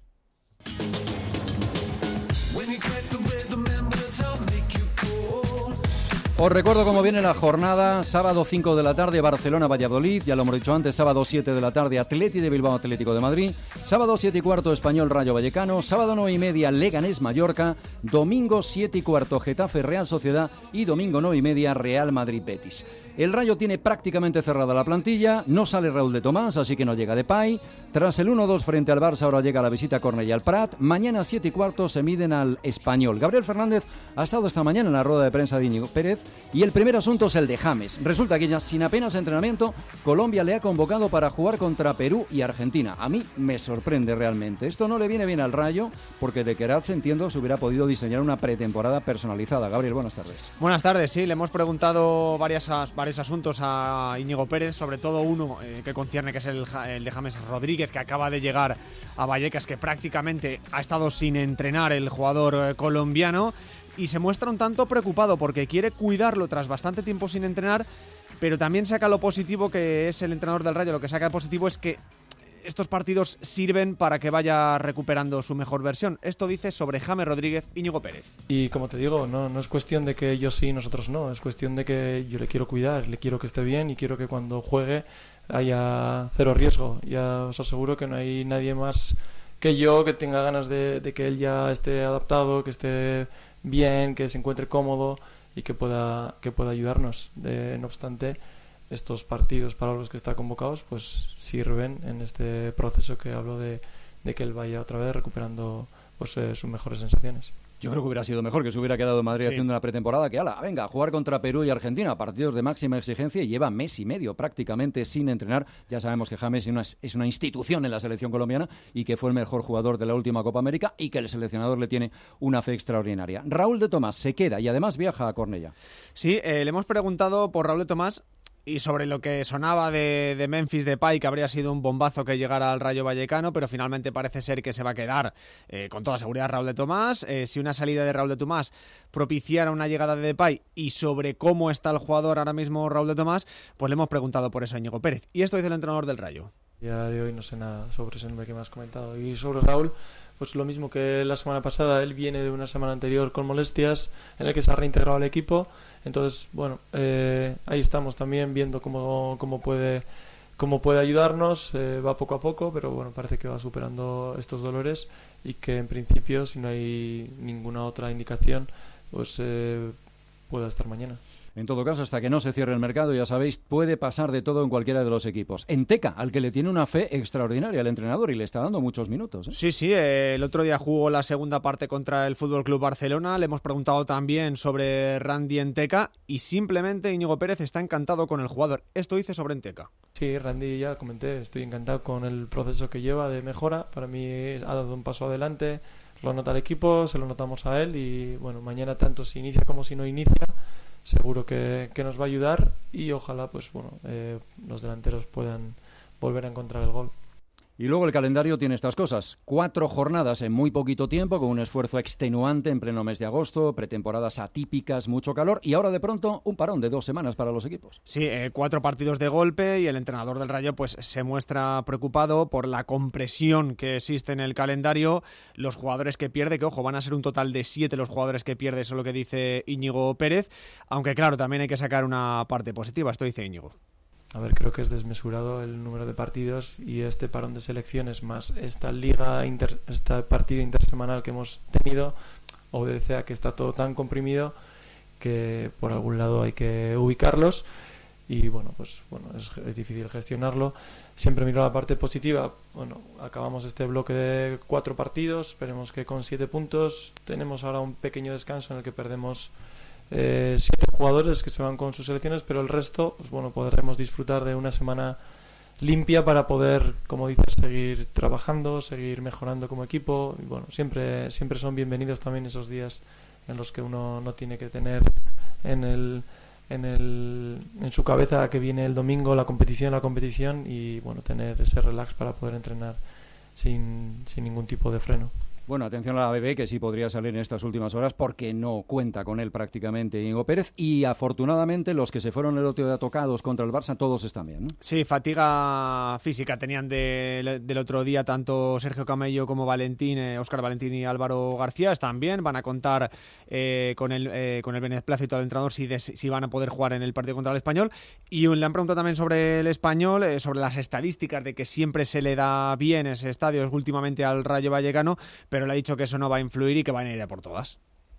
Os recuerdo cómo viene la jornada. Sábado 5 de la tarde, Barcelona-Valladolid. Ya lo hemos dicho antes, sábado 7 de la tarde, Atleti de Bilbao, Atlético de Madrid. Sábado 7 y cuarto, Español, Rayo Vallecano. Sábado 9 y media, Leganés, Mallorca. Domingo 7 y cuarto, Getafe, Real Sociedad. Y domingo 9 y media, Real Madrid, Betis. El Rayo tiene prácticamente cerrada la plantilla. No sale Raúl de Tomás, así que no llega Depay. Tras el 1-2 frente al Barça, ahora llega la visita a Cornellà al Prat. Mañana 7 y cuarto se miden al Español. Gabriel Fernández ha estado esta mañana en la rueda de prensa de Íñigo Pérez. Y el primer asunto es el de James. Resulta que ya sin apenas entrenamiento, Colombia le ha convocado para jugar contra Perú y Argentina. A mí me sorprende realmente. Esto no le viene bien al Rayo, porque de Queratz, entiendo, se hubiera podido diseñar una pretemporada personalizada. Gabriel, buenas tardes. Buenas tardes, sí. Le hemos preguntado varios asuntos a Íñigo Pérez, sobre todo uno que concierne, que es el de James Rodríguez, que acaba de llegar a Vallecas, que prácticamente ha estado sin entrenar el jugador colombiano, y se muestra un tanto preocupado porque quiere cuidarlo tras bastante tiempo sin entrenar, pero también saca lo positivo, que es el entrenador del Rayo. Lo que saca de positivo es que estos partidos sirven para que vaya recuperando su mejor versión. Esto dice sobre James Rodríguez Íñigo Pérez. Y como te digo, no es cuestión de que ellos sí y nosotros no, es cuestión de que yo le quiero cuidar, le quiero que esté bien y quiero que cuando juegue haya cero riesgo. Ya os aseguro que no hay nadie más que yo que tenga ganas de que él ya esté adaptado, que esté bien, que se encuentre cómodo y que pueda ayudarnos. No obstante, estos partidos para los que está convocados pues sirven en este proceso que hablo de que él vaya otra vez recuperando pues sus mejores sensaciones. Yo creo que hubiera sido mejor que se hubiera quedado en Madrid haciendo una pretemporada que, venga, a jugar contra Perú y Argentina, partidos de máxima exigencia, y lleva mes y medio prácticamente sin entrenar. Ya sabemos que James es una institución en la selección colombiana y que fue el mejor jugador de la última Copa América y que el seleccionador le tiene una fe extraordinaria. Raúl de Tomás se queda y además viaja a Cornellà. Sí, le hemos preguntado por Raúl de Tomás y sobre lo que sonaba de Memphis Depay, que habría sido un bombazo que llegara al Rayo Vallecano, pero finalmente parece ser que se va a quedar con toda seguridad Raúl de Tomás. Si una salida de Raúl de Tomás propiciara una llegada de Depay, y sobre cómo está el jugador ahora mismo Raúl de Tomás, pues le hemos preguntado por eso a Íñigo Pérez. Y esto dice el entrenador del Rayo. Ya de hoy no sé nada sobre ese nombre que me has comentado. Y sobre Raúl, pues lo mismo que la semana pasada, él viene de una semana anterior con molestias en el que se ha reintegrado al equipo. Entonces, bueno, ahí estamos también viendo cómo puede ayudarnos. Va poco a poco, pero bueno, parece que va superando estos dolores y que en principio, si no hay ninguna otra indicación, pues pueda estar mañana. En todo caso, hasta que no se cierre el mercado, ya sabéis, puede pasar de todo en cualquiera de los equipos. En Teca, al que le tiene una fe extraordinaria el entrenador y le está dando muchos minutos. Sí, el otro día jugó la segunda parte contra el FC Barcelona. Le hemos preguntado también sobre Randy Enteca y simplemente Íñigo Pérez está encantado con el jugador. Esto dice sobre Enteca. Sí, Randy ya comenté, estoy encantado con el proceso que lleva de mejora. Para mí ha dado un paso adelante, lo nota el equipo, se lo notamos a él y bueno, mañana tanto si inicia como si no inicia, seguro que nos va a ayudar y ojalá pues bueno los delanteros puedan volver a encontrar el gol. Y luego el calendario tiene estas cosas: 4 jornadas en muy poquito tiempo, con un esfuerzo extenuante en pleno mes de agosto, pretemporadas atípicas, mucho calor y ahora de pronto un parón de 2 semanas para los equipos. Sí, 4 partidos de golpe y el entrenador del Rayo pues se muestra preocupado por la compresión que existe en el calendario, los jugadores que pierde, que ojo, van a ser un total de 7 los jugadores que pierde, eso es lo que dice Íñigo Pérez, aunque claro, también hay que sacar una parte positiva, esto dice Íñigo. A ver, creo que es desmesurado el número de partidos y este parón de selecciones más esta este partido intersemanal que hemos tenido obedece a que está todo tan comprimido que por algún lado hay que ubicarlos y es difícil gestionarlo. Siempre miro la parte positiva. Bueno, acabamos este bloque de 4 partidos, esperemos que con 7 puntos. Tenemos ahora un pequeño descanso en el que perdemos 7 jugadores que se van con sus selecciones, pero el resto, pues bueno, podremos disfrutar de una semana limpia para poder, como dices, seguir trabajando, seguir mejorando como equipo. Y bueno, siempre son bienvenidos también esos días en los que uno no tiene que tener en su cabeza que viene el domingo la competición y bueno, tener ese relax para poder entrenar sin ningún tipo de freno. Bueno, atención a la BB, que sí podría salir en estas últimas horas porque no cuenta con él prácticamente Íñigo Pérez y afortunadamente los que se fueron el otro día tocados contra el Barça todos están bien, ¿no? Sí, fatiga física tenían del otro día tanto Sergio Camello como Óscar Valentín y Álvaro García, están bien, van a contar con el beneplácito del entrenador si van a poder jugar en el partido contra el Español y le han preguntado también sobre el Español, sobre las estadísticas de que siempre se le da bien ese estadio últimamente al Rayo Vallecano, pero le ha dicho que eso no va a influir y que van a ir a por todas.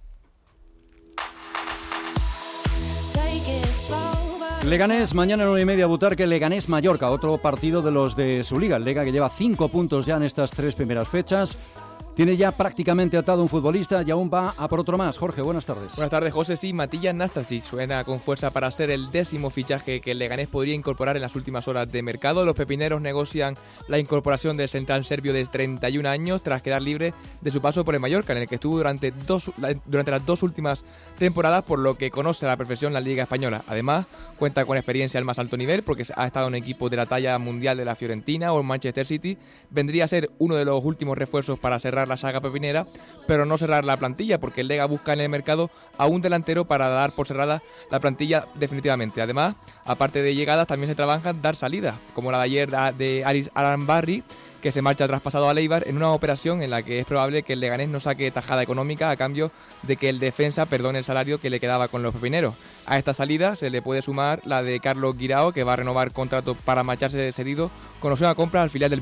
Leganés, mañana 9:30, Butarque, Leganés Mallorca, otro partido de los de su liga. El Lega que lleva 5 puntos ya en estas 3 primeras fechas. Tiene ya prácticamente atado un futbolista y aún va a por otro más. Jorge, buenas tardes. Buenas tardes, José. Sí, Matías Nastasic suena con fuerza para ser el 10º fichaje que el Leganés podría incorporar en las últimas horas de mercado. Los pepineros negocian la incorporación del central serbio de 31 años tras quedar libre de su paso por el Mallorca, en el que estuvo durante las 2 últimas temporadas, por lo que conoce a la perfección la Liga Española. Además, cuenta con experiencia al más alto nivel porque ha estado en equipos de la talla mundial de la Fiorentina o el Manchester City. Vendría a ser uno de los últimos refuerzos para cerrar la saga pepinera, pero no cerrar la plantilla, porque el Lega busca en el mercado a un delantero para dar por cerrada la plantilla definitivamente. Además, aparte de llegadas, también se trabajan dar salidas, como la de ayer de Aris Arambarri, que se marcha traspasado a Eibar en una operación en la que es probable que el Leganés no saque tajada económica a cambio de que el defensa perdone el salario que le quedaba con los pepineros. A esta salida se le puede sumar la de Carlos Guirao, que va a renovar contrato para marcharse cedido con opción a compra al filial del Betis.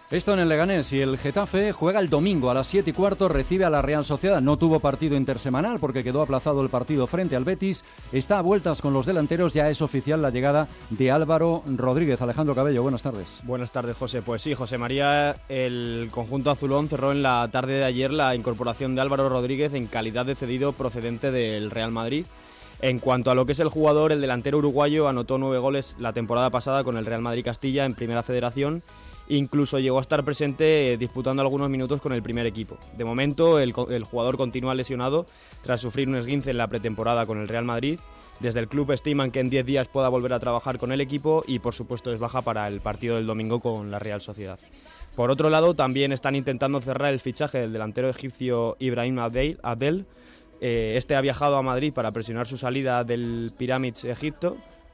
Esto en el Leganés, y el Getafe juega el domingo a las 7:15, recibe a la Real Sociedad. No tuvo partido intersemanal porque quedó aplazado el partido frente al Betis. Está a vueltas con los delanteros, ya es oficial la llegada de Álvaro Rodríguez. Alejandro Cabello, buenas tardes. Buenas tardes, José. Pues sí, José María, el conjunto azulón cerró en la tarde de ayer la incorporación de Álvaro Rodríguez en calidad de cedido procedente del Real Madrid. En cuanto a lo que es el jugador, el delantero uruguayo anotó 9 goles la temporada pasada con el Real Madrid Castilla en Primera Federación. Incluso llegó a estar presente disputando algunos minutos con el primer equipo. De momento, el jugador continúa lesionado tras sufrir un esguince en la pretemporada con el Real Madrid. Desde el club estiman que en 10 días pueda volver a trabajar con el equipo y, por supuesto, es baja para el partido del domingo con la Real Sociedad. Por otro lado, también están intentando cerrar el fichaje del delantero egipcio Ibrahim Abdel. Este ha viajado a Madrid para presionar su salida del Pyramids Egipto.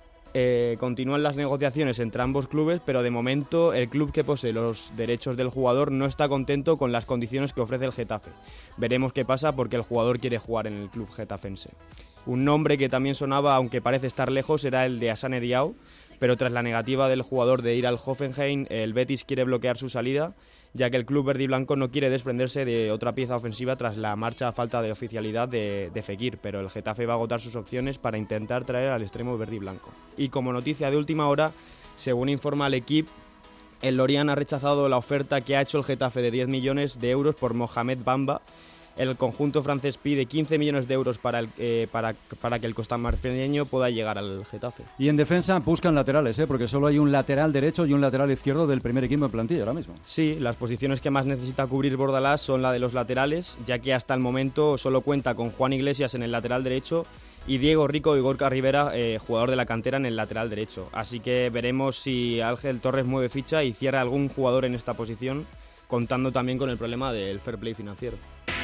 Continúan las negociaciones entre ambos clubes, pero de momento el club que posee los derechos del jugador no está contento con las condiciones que ofrece el Getafe. Veremos qué pasa porque el jugador quiere jugar en el club getafense. Un nombre que también sonaba, aunque parece estar lejos, era el de Hassane Diao, pero tras la negativa del jugador de ir al Hoffenheim, el Betis quiere bloquear su salida, ya que el club verde y blanco no quiere desprenderse de otra pieza ofensiva tras la marcha a falta de oficialidad de Fekir, pero el Getafe va a agotar sus opciones para intentar traer al extremo verde y blanco. Y como noticia de última hora, según informa el equipo, el Lorient ha rechazado la oferta que ha hecho el Getafe de 10 millones de euros por Mohamed Bamba. El conjunto francés pide 15 millones de euros para que el costamarfileño pueda llegar al Getafe. Y en defensa buscan laterales, porque solo hay un lateral derecho y un lateral izquierdo del primer equipo en plantilla ahora mismo. Sí, las posiciones que más necesita cubrir Bordalás son la de los laterales, ya que hasta el momento solo cuenta con Juan Iglesias en el lateral derecho y Diego Rico y Gorka Rivera, jugador de la cantera, en el lateral derecho. Así que veremos si Ángel Torres mueve ficha y cierra algún jugador en esta posición, contando también con el problema del fair play financiero.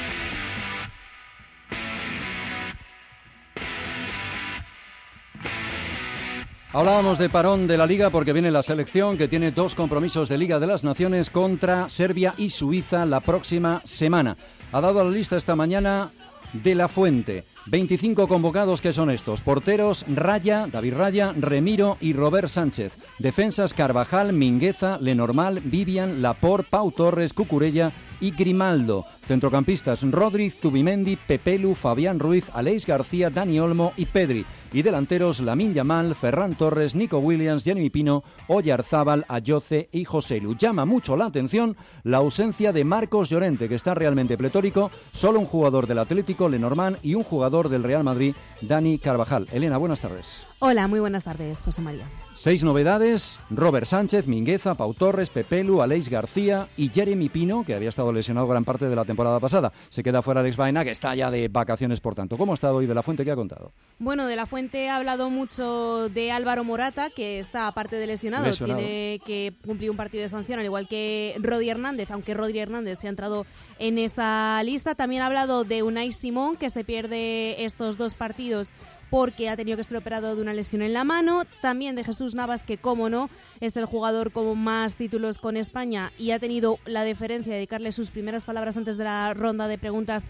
Hablábamos de parón de la Liga porque viene la selección que tiene 2 compromisos de Liga de las Naciones contra Serbia y Suiza la próxima semana. Ha dado la lista esta mañana De La Fuente. 25 convocados, que son estos: porteros Raya, David Raya, Remiro y Robert Sánchez. Defensas Carvajal, Mingueza, Lenormand, Vivian, Laporte, Pau Torres, Cucurella y Grimaldo. Centrocampistas Rodri, Zubimendi, Pepelu, Fabián Ruiz, Aleix García, Dani Olmo y Pedri. Y delanteros Lamine Yamal, Ferran Torres, Nico Williams, Jeremy Pino, Oyarzábal, Ayoce y Joselu. Llama mucho la atención la ausencia de Marcos Llorente, que está realmente pletórico. Solo un jugador del Atlético, Lenormand, y un jugador del Real Madrid, Dani Carvajal. Elena, buenas tardes. Hola, muy buenas tardes, José María. 6 novedades: Robert Sánchez, Mingueza, Pau Torres, Pepelu, Aleix García y Jeremy Pino, que había estado lesionado gran parte de la temporada pasada. Se queda fuera Alex Baena, que está ya de vacaciones, por tanto. ¿Cómo ha estado hoy De La Fuente? ¿Qué ha contado? Bueno, De La Fuente ha hablado mucho de Álvaro Morata, que está, aparte de lesionado, tiene que cumplir un partido de sanción, al igual que Rodri Hernández, aunque Rodri Hernández se ha entrado en esa lista. También ha hablado de Unai Simón, que se pierde estos 2 partidos porque ha tenido que ser operado de una lesión en la mano. También de Jesús Navas, que, como no, es el jugador con más títulos con España y ha tenido la deferencia de dedicarle sus primeras palabras antes de la ronda de preguntas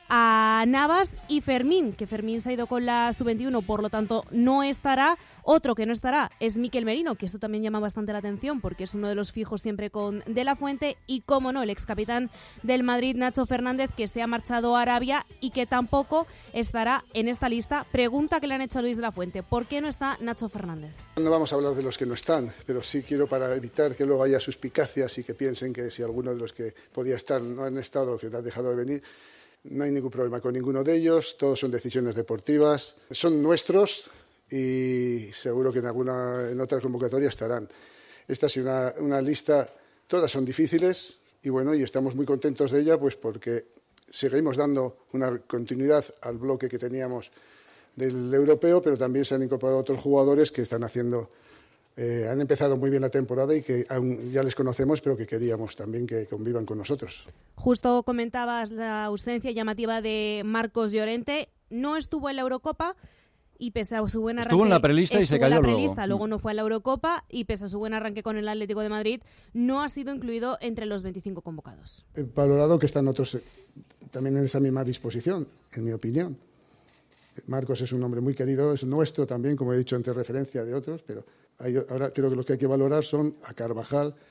a Navas. Y Fermín, que Fermín se ha ido con la sub-21, por lo tanto no estará. Otro que no estará es Mikel Merino, que eso también llama bastante la atención porque es uno de los fijos siempre con De La Fuente. Y, como no, el excapitán del Madrid, Nacho Fernández, que se ha marchado a Arabia y que tampoco estará en esta lista. Pregunta que le han hecho a Luis De La Fuente: ¿por qué no está Nacho Fernández? No vamos a hablar de los que no están, pero sí quiero, para evitar que luego haya suspicacias y que piensen que si alguno de los que podía estar no han estado, que han dejado de venir. No hay ningún problema con ninguno de ellos, todos son decisiones deportivas, son nuestros y seguro que en otra convocatoria estarán. Esta es una lista, todas son difíciles y bueno, y estamos muy contentos de ella, pues porque seguimos dando una continuidad al bloque que teníamos del europeo, pero también se han incorporado otros jugadores que están han empezado muy bien la temporada y que aún ya les conocemos, pero que queríamos también que convivan con nosotros. Justo comentabas la ausencia llamativa de Marcos Llorente. No estuvo en la Eurocopa y pese a su buen arranque... Estuvo en la prelista y se cayó luego no fue a la Eurocopa y pese a su buen arranque con el Atlético de Madrid, no ha sido incluido entre los 25 convocados. He valorado que están otros también en esa misma disposición, en mi opinión. Marcos es un hombre muy querido, es nuestro también, como he dicho, entre referencia de otros, pero ahora creo que los que hay que valorar son a Carvajal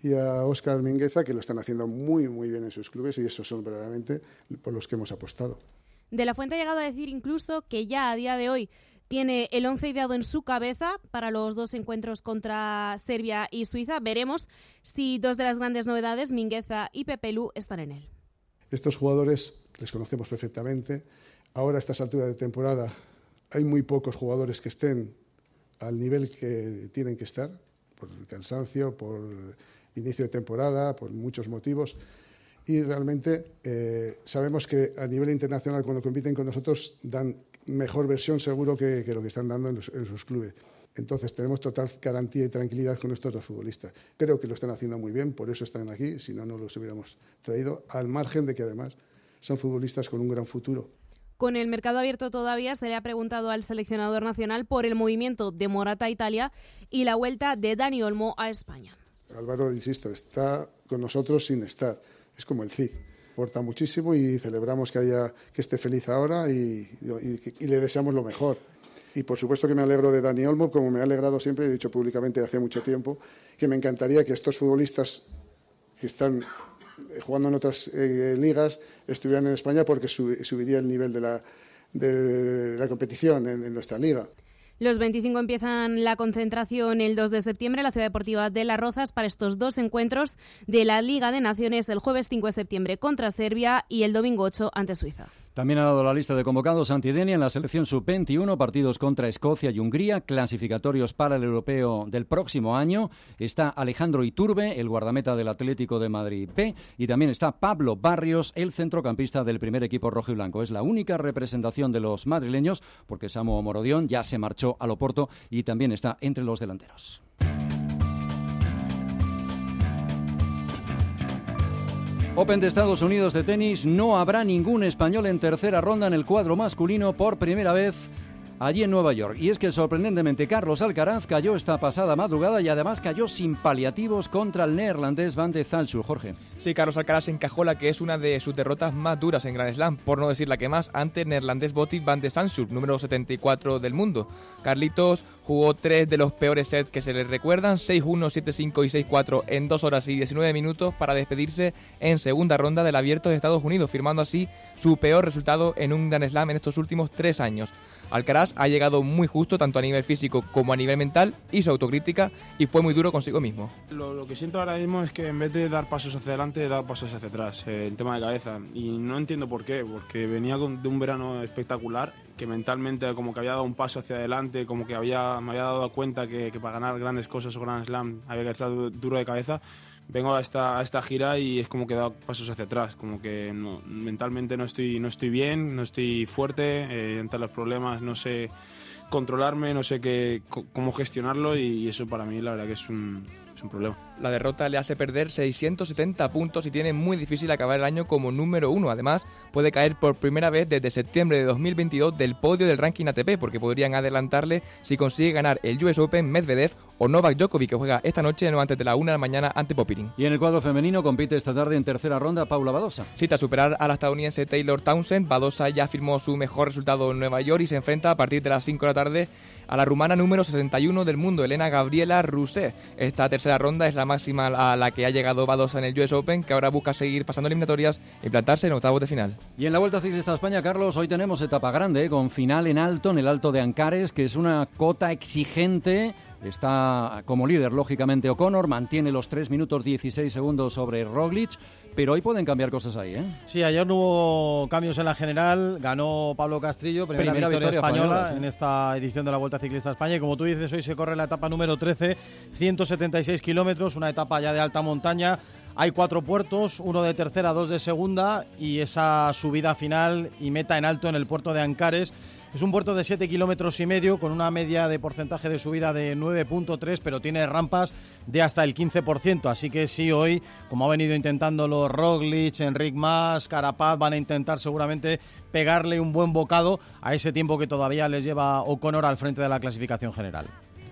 y a Óscar Mingueza, que lo están haciendo muy, muy bien en sus clubes, y esos son verdaderamente por los que hemos apostado. De la Fuente ha llegado a decir incluso que ya a día de hoy tiene el 11 ideado en su cabeza para los 2 encuentros contra Serbia y Suiza. Veremos si 2 de las grandes novedades, Mingueza y Pepe Lu, están en él. Estos jugadores les conocemos perfectamente. Ahora, a estas alturas de temporada, hay muy pocos jugadores que estén al nivel que tienen que estar, por el cansancio, por inicio de temporada, por muchos motivos. Y realmente sabemos que a nivel internacional, cuando compiten con nosotros, dan mejor versión seguro que lo que están dando en sus clubes. Entonces tenemos total garantía y tranquilidad con estos 2 futbolistas. Creo que lo están haciendo muy bien, por eso están aquí, si no, no los hubiéramos traído, al margen de que además son futbolistas con un gran futuro. Con el mercado abierto todavía, se le ha preguntado al seleccionador nacional por el movimiento de Morata a Italia y la vuelta de Dani Olmo a España. Álvaro, insisto, está con nosotros sin estar. Es como el Cid. Aporta muchísimo y celebramos que esté feliz ahora y le deseamos lo mejor. Y por supuesto que me alegro de Dani Olmo, como me he alegrado siempre, he dicho públicamente hace mucho tiempo, que me encantaría que estos futbolistas que están jugando en otras ligas estuvieran en España, porque subiría el nivel de la competición en nuestra liga. Los 25 empiezan la concentración el 2 de septiembre en la Ciudad Deportiva de Las Rozas para estos 2 encuentros de la Liga de Naciones, el jueves 5 de septiembre contra Serbia y el domingo 8 ante Suiza. También ha dado la lista de convocados Santidenia en la selección sub-21, partidos contra Escocia y Hungría, clasificatorios para el europeo del próximo año. Está Alejandro Iturbe, el guardameta del Atlético de Madrid B, y también está Pablo Barrios, el centrocampista del primer equipo rojo y blanco. Es la única representación de los madrileños, porque Samu Morodión ya se marchó al Oporto y también está entre los delanteros. Open de Estados Unidos de tenis, no habrá ningún español en tercera ronda en el cuadro masculino por primera vez allí en Nueva York. Y es que sorprendentemente Carlos Alcaraz cayó esta pasada madrugada y además cayó sin paliativos contra el neerlandés Van de Zandschulp. Jorge. Sí, Carlos Alcaraz encajó la que es una de sus derrotas más duras en Grand Slam, por no decir la que más, ante el neerlandés Botic Van de Zandschulp, número 74 del mundo. Carlitos jugó 3 de los peores sets que se le recuerdan, 6-1, 7-5 y 6-4 en 2 horas y 19 minutos para despedirse en segunda ronda del Abierto de Estados Unidos, firmando así su peor resultado en un Grand Slam en estos últimos 3 años. Alcaraz ha llegado muy justo tanto a nivel físico como a nivel mental, hizo autocrítica y fue muy duro consigo mismo. Lo que siento ahora mismo es que en vez de dar pasos hacia adelante, he dado pasos hacia atrás, el tema de cabeza. Y no entiendo por qué, porque venía de un verano espectacular, que mentalmente como que había dado un paso hacia adelante, como que me había dado cuenta que para ganar grandes cosas o Grand Slam había que estar duro de cabeza. Vengo a esta gira y es como que he dado pasos hacia atrás, como que mentalmente no estoy bien, no estoy fuerte, ante los problemas no sé controlarme, no sé cómo gestionarlo, y eso para mí la verdad que es un problema. La derrota le hace perder 670 puntos y tiene muy difícil acabar el año como número 1. Además, puede caer por primera vez desde septiembre de 2022 del podio del ranking ATP, porque podrían adelantarle si consigue ganar el US Open Medvedev o Novak Djokovic, que juega esta noche no antes de la 1 de la mañana ante Popirin. Y en el cuadro femenino compite esta tarde en tercera ronda Paula Badosa. Sí, tras superar a la estadounidense Taylor Townsend, Badosa ya firmó su mejor resultado en Nueva York y se enfrenta a partir de las 5 de la tarde a la rumana número 61 del mundo, Elena Gabriela Rousset. Esta tercera ronda es la máxima a la que ha llegado Badosa en el US Open, que ahora busca seguir pasando eliminatorias y plantarse en octavos de final. Y en la Vuelta Ciclista a España, Carlos, hoy tenemos etapa grande, con final en alto, en el Alto de Ancares, que es una cota exigente. Está como líder, lógicamente, O'Connor, mantiene los 3 minutos 16 segundos sobre Roglic, pero hoy pueden cambiar cosas ahí, ¿eh? Sí, ayer no hubo cambios en la general, ganó Pablo Castrillo, primera victoria española sí, en esta edición de la Vuelta Ciclista a España, y como tú dices, hoy se corre la etapa número 13, 176 kilómetros, una etapa ya de alta montaña. Hay 4 puertos, uno de tercera, 2 de segunda, y esa subida final y meta en alto en el puerto de Ancares. Es un puerto de 7,5 kilómetros con una media de porcentaje de subida de 9,3, pero tiene rampas de hasta el 15%. Así que sí, hoy, como ha venido intentando los Roglic, Enric Mas, Carapaz, van a intentar seguramente pegarle un buen bocado a ese tiempo que todavía les lleva O'Connor al frente de la clasificación general.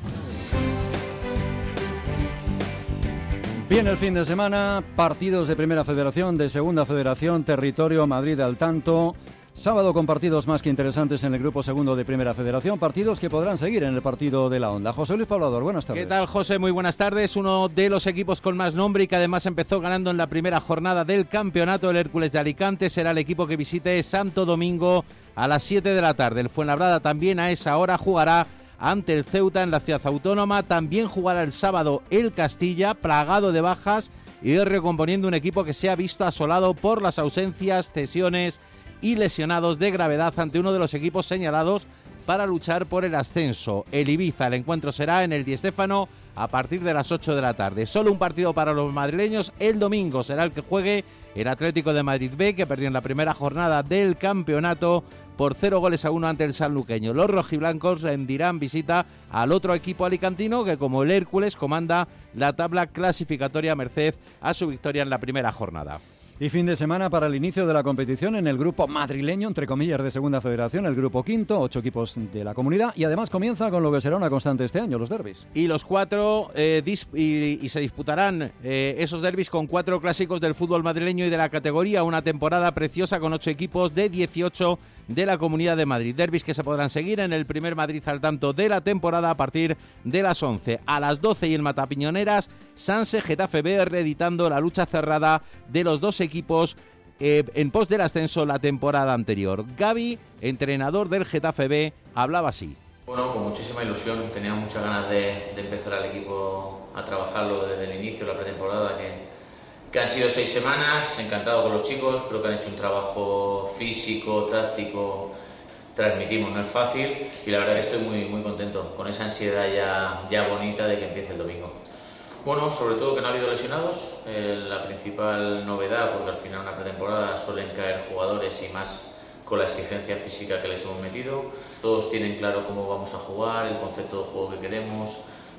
Bien, el fin de semana, partidos de Primera Federación, de Segunda Federación, territorio Madrid al tanto. Sábado con partidos más que interesantes en el grupo segundo de Primera Federación, partidos que podrán seguir en el partido de la Onda. José Luis Poblador, buenas tardes. ¿Qué tal, José? Muy buenas tardes. Uno de los equipos con más nombre y que además empezó ganando en la primera jornada del campeonato, el Hércules de Alicante, será el equipo que visite Santo Domingo a las 7 de la tarde. El Fuenlabrada también a esa hora jugará ante el Ceuta en la ciudad autónoma. También jugará el sábado el Castilla, plagado de bajas y recomponiendo un equipo que se ha visto asolado por las ausencias, cesiones y lesionados de gravedad ante uno de los equipos señalados para luchar por el ascenso, el Ibiza. El encuentro será en el Di Stéfano a partir de las 8 de la tarde. Solo un partido para los madrileños. El domingo será el que juegue el Atlético de Madrid B, que perdió en la primera jornada del campeonato por 0-1 ante el sanluqueño. Los rojiblancos rendirán visita al otro equipo alicantino que, como el Hércules, comanda la tabla clasificatoria merced a su victoria en la primera jornada. Y fin de semana para el inicio de la competición en el grupo madrileño, entre comillas, de Segunda Federación, el grupo quinto, 8 equipos de la comunidad, y además comienza con lo que será una constante este año, los derbis. Y los 4 y se disputarán esos derbis con 4 clásicos del fútbol madrileño y de la categoría, una temporada preciosa con 8 equipos de 18 de la Comunidad de Madrid. Derbis que se podrán seguir en el primer Madrid al tanto de la temporada a partir de las 11. A las 12 y en Matapiñoneras, Sanse Getafe B, reeditando la lucha cerrada de los dos equipos en pos del ascenso la temporada anterior. Gavi, entrenador del Getafe B, hablaba así. Bueno, con muchísima ilusión, tenía muchas ganas de empezar al equipo a trabajarlo desde el inicio de la pretemporada, que han sido 6 semanas, encantado con los chicos, creo que han hecho un trabajo físico, táctico, transmitimos, no es fácil y la verdad que estoy muy contento, con esa ansiedad ya bonita de que empiece el domingo. Bueno, sobre todo que no ha habido lesionados, la principal novedad, porque al final en una pretemporada suelen caer jugadores y más con la exigencia física que les hemos metido. Todos tienen claro cómo vamos a jugar, el concepto de juego que queremos,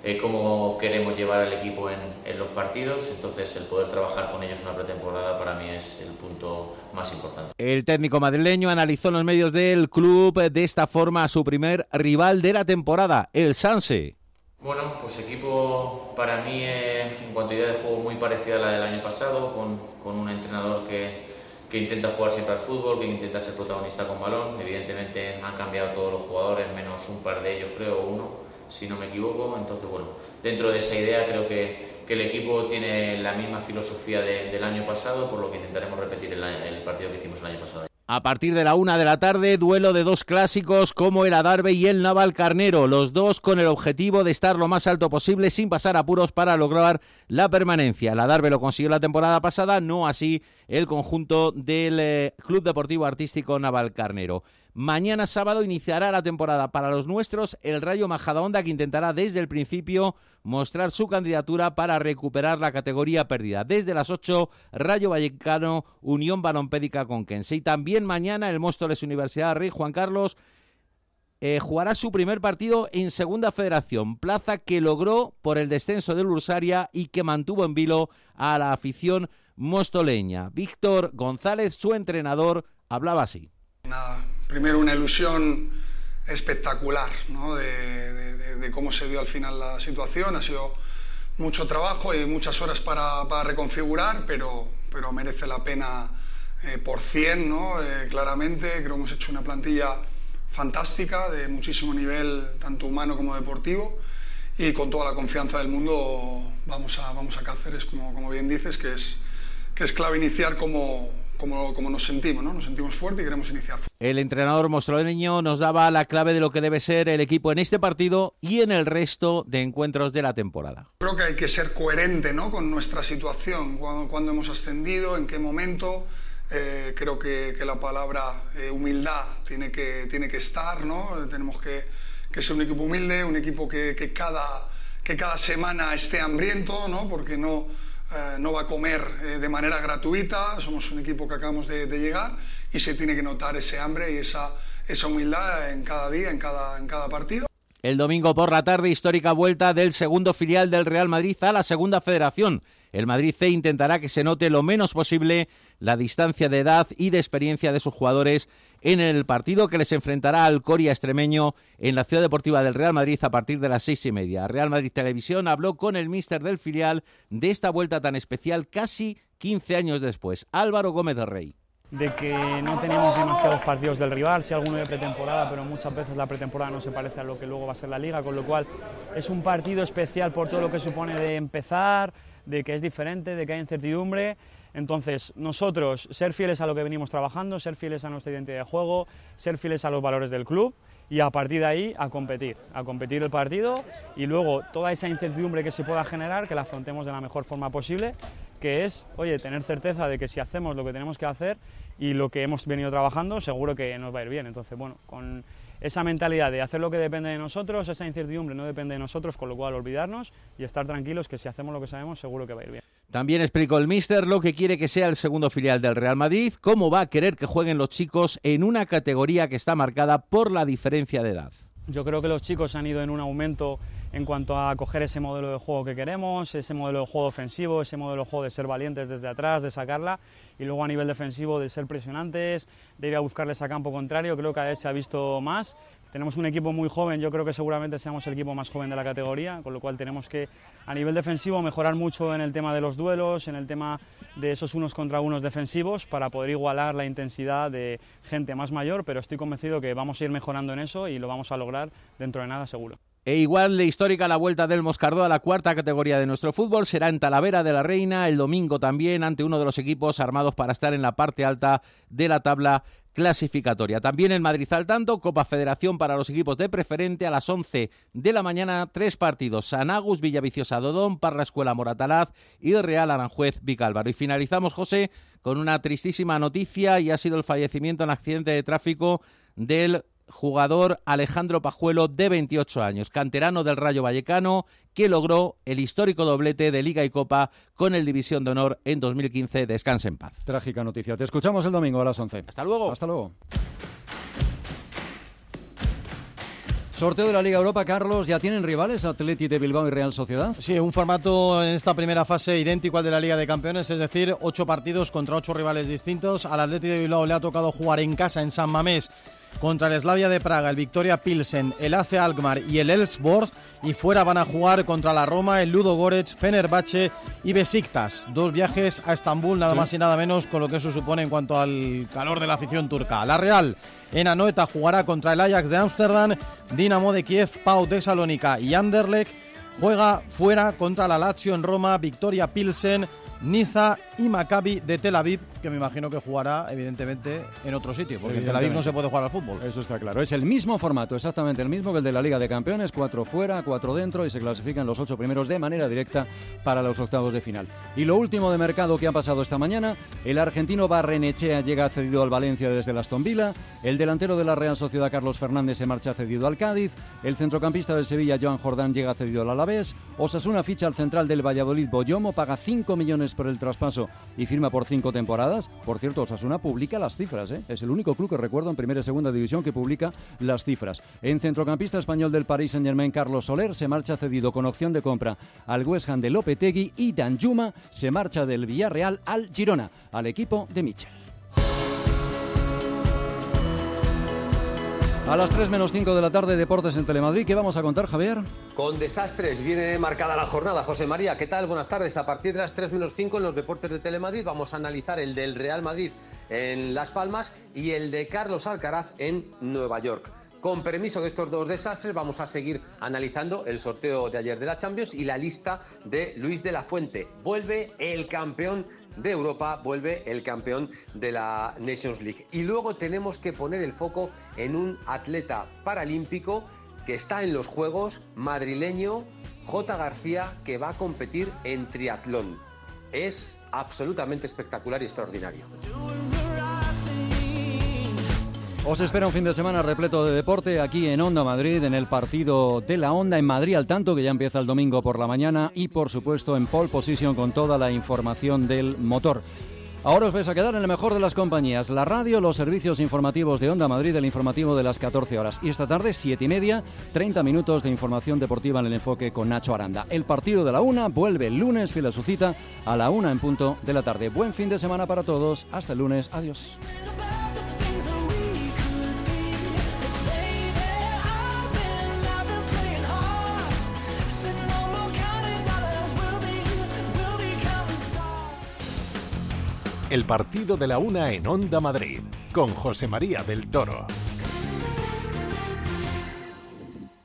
cómo queremos llevar al equipo en los partidos, entonces el poder trabajar con ellos una pretemporada para mí es el punto más importante. El técnico madrileño analizó en los medios del club de esta forma a su primer rival de la temporada, el Sanse. Bueno, pues equipo para mí en cuanto a idea de juego muy parecida a la del año pasado, con un entrenador que intenta jugar siempre al fútbol, que intenta ser protagonista con balón. Evidentemente han cambiado todos los jugadores, menos un par de ellos creo, uno, si no me equivoco. Entonces, bueno, dentro de esa idea creo que el equipo tiene la misma filosofía del año pasado, por lo que intentaremos repetir el partido que hicimos el año pasado. A partir de la 1 de la tarde, duelo de 2 clásicos como el Adarve y el Navalcarnero, los dos con el objetivo de estar lo más alto posible sin pasar apuros para lograr la permanencia. El Adarve lo consiguió la temporada pasada, no así el conjunto del Club Deportivo Artístico Navalcarnero. Mañana sábado iniciará la temporada para los nuestros el Rayo Majadahonda, que intentará desde el principio mostrar su candidatura para recuperar la categoría perdida. Desde las 8, Rayo Vallecano, Unión Balompédica Conquense. Y también mañana el Móstoles Universidad Rey Juan Carlos jugará su primer partido en Segunda Federación, plaza que logró por el descenso del Ursaria y que mantuvo en vilo a la afición mostoleña. Víctor González, su entrenador, hablaba así. Nada, primero una ilusión espectacular, ¿no? de cómo se dio al final la situación. Ha sido mucho trabajo y muchas horas para reconfigurar, pero merece la pena por 100, ¿no? Claramente creo que hemos hecho una plantilla fantástica, de muchísimo nivel, tanto humano como deportivo, y con toda la confianza del mundo vamos a Cáceres, como bien dices, que es clave iniciar como nos sentimos, ¿no? Nos sentimos fuerte y queremos iniciar. El entrenador mostroleño nos daba la clave de lo que debe ser el equipo en este partido y en el resto de encuentros de la temporada. Creo que hay que ser coherente, ¿no? Con nuestra situación, cuando hemos ascendido, en qué momento. Creo que la palabra humildad tiene que estar, ¿no? Tenemos que ser un equipo humilde, un equipo que cada semana esté hambriento, ¿no? Porque no va a comer de manera gratuita. Somos un equipo que acabamos de llegar y se tiene que notar ese hambre y esa humildad en cada día, en cada partido. El domingo por la tarde, histórica vuelta del segundo filial del Real Madrid a la Segunda Federación. El Madrid C intentará que se note lo menos posible la distancia de edad y de experiencia de sus jugadores en el partido que les enfrentará al Coria extremeño en la Ciudad Deportiva del Real Madrid a partir de las 6:30. Real Madrid Televisión habló con el míster del filial de esta vuelta tan especial casi 15 años después, Álvaro Gómez del Rey. de que no tenemos demasiados partidos del rival, sí alguno de pretemporada, pero muchas veces la pretemporada no se parece a lo que luego va a ser la Liga, con lo cual es un partido especial por todo lo que supone de empezar, de que es diferente, de que hay incertidumbre. Entonces, nosotros ser fieles a lo que venimos trabajando, ser fieles a nuestra identidad de juego, ser fieles a los valores del club y a partir de ahí a competir el partido y luego toda esa incertidumbre que se pueda generar, que la afrontemos de la mejor forma posible, que es, oye, tener certeza de que si hacemos lo que tenemos que hacer y lo que hemos venido trabajando, seguro que nos va a ir bien. Entonces, bueno, con esa mentalidad de hacer lo que depende de nosotros, esa incertidumbre no depende de nosotros, con lo cual olvidarnos y estar tranquilos que si hacemos lo que sabemos, seguro que va a ir bien. También explicó el míster lo que quiere que sea el segundo filial del Real Madrid, cómo va a querer que jueguen los chicos en una categoría que está marcada por la diferencia de edad. Yo creo que los chicos han ido en un aumento en cuanto a coger ese modelo de juego que queremos, ese modelo de juego ofensivo, ese modelo de juego de ser valientes desde atrás, de sacarla, y luego a nivel defensivo de ser presionantes, de ir a buscarles a campo contrario. Creo que cada vez se ha visto más. Tenemos un equipo muy joven, yo creo que seguramente seamos el equipo más joven de la categoría, con lo cual tenemos que a nivel defensivo mejorar mucho en el tema de los duelos, en el tema de esos unos contra unos defensivos para poder igualar la intensidad de gente más mayor, pero estoy convencido que vamos a ir mejorando en eso y lo vamos a lograr dentro de nada seguro. E igual de histórica la vuelta del Moscardó a la cuarta categoría de nuestro fútbol será en Talavera de la Reina el domingo también ante uno de los equipos armados para estar en la parte alta de la tabla clasificatoria. También en Madrid al tanto, Copa Federación para los equipos de preferente a las 11 de la mañana, 3 partidos, San Agus, Villaviciosa Dodón, Parra Escuela Moratalaz y Real Aranjuez Vicálvaro. Y finalizamos, José, con una tristísima noticia y ha sido el fallecimiento en accidente de tráfico del jugador Alejandro Pajuelo, de 28 años, canterano del Rayo Vallecano, que logró el histórico doblete de Liga y Copa con el División de Honor en 2015. Descanse en paz. Trágica noticia. Te escuchamos el domingo a las 11. Hasta luego. Hasta luego. Sorteo de la Liga Europa, Carlos, ¿ya tienen rivales Athletic de Bilbao y Real Sociedad? Sí, un formato en esta primera fase idéntico al de la Liga de Campeones, es decir, 8 partidos contra 8 rivales distintos. Al Athletic de Bilbao le ha tocado jugar en casa en San Mamés contra el Slavia de Praga, el Victoria Pilsen, el AC Alkmaar y el Elfsborg, y fuera van a jugar contra la Roma, el Ludogorets, Fenerbahce y Besiktas. 2 viajes a Estambul, nada más y nada menos, con lo que eso supone en cuanto al calor de la afición turca. La Real en Anoeta jugará contra el Ajax de Ámsterdam, Dinamo de Kiev, PAOK de Salónica y Anderlecht. Juega fuera contra la Lazio en Roma, Victoria Pilsen, Niza y Maccabi de Tel Aviv, que me imagino que jugará evidentemente en otro sitio, porque en Tel Aviv no se puede jugar al fútbol. Eso está claro, es el mismo formato, exactamente el mismo que el de la Liga de Campeones, 4 fuera, 4 dentro, y se clasifican los 8 primeros de manera directa para los octavos de final. Y lo último de mercado que ha pasado esta mañana, el argentino Barrenechea llega cedido al Valencia desde el Aston Villa, el delantero de la Real Sociedad Carlos Fernández se marcha cedido al Cádiz, el centrocampista del Sevilla Joan Jordán llega cedido al Alavés, Osasuna ficha al central del Valladolid Boyomo, paga 5 millones por el traspaso y firma por 5 temporadas. Por cierto, Osasuna publica las cifras, ¿eh? Es el único club que recuerdo en primera y segunda división que publica las cifras. En centrocampista español del Paris Saint-Germain, Carlos Soler se marcha cedido con opción de compra al West Ham de Lopetegui, y Danjuma se marcha del Villarreal al Girona, al equipo de Michel. A las 3 menos 5 de la tarde, Deportes en Telemadrid. ¿Qué vamos a contar, Javier? Con desastres viene marcada la jornada. José María, ¿qué tal? Buenas tardes. A partir de las 3 menos 5 en los Deportes de Telemadrid vamos a analizar el del Real Madrid en Las Palmas y el de Carlos Alcaraz en Nueva York. Con permiso de estos 2 desastres, vamos a seguir analizando el sorteo de ayer de la Champions y la lista de Luis de la Fuente. Vuelve el campeón de Europa, vuelve el campeón de la Nations League. Y luego tenemos que poner el foco en un atleta paralímpico que está en los Juegos, madrileño, J. García, que va a competir en triatlón. Es absolutamente espectacular y extraordinario. Os espera un fin de semana repleto de deporte aquí en Onda Madrid, en el partido de la Onda en Madrid al tanto, que ya empieza el domingo por la mañana, y por supuesto en pole position con toda la información del motor. Ahora os vais a quedar en la mejor de las compañías, la radio, los servicios informativos de Onda Madrid, el informativo de las 14 horas. Y esta tarde, 7:30, 30 minutos de información deportiva en el enfoque con Nacho Aranda. El partido de la 1 vuelve el lunes, fiel a su cita, a la 1 en punto de la tarde. Buen fin de semana para todos, hasta el lunes, adiós. El partido de la una en Onda Madrid, con José María del Toro.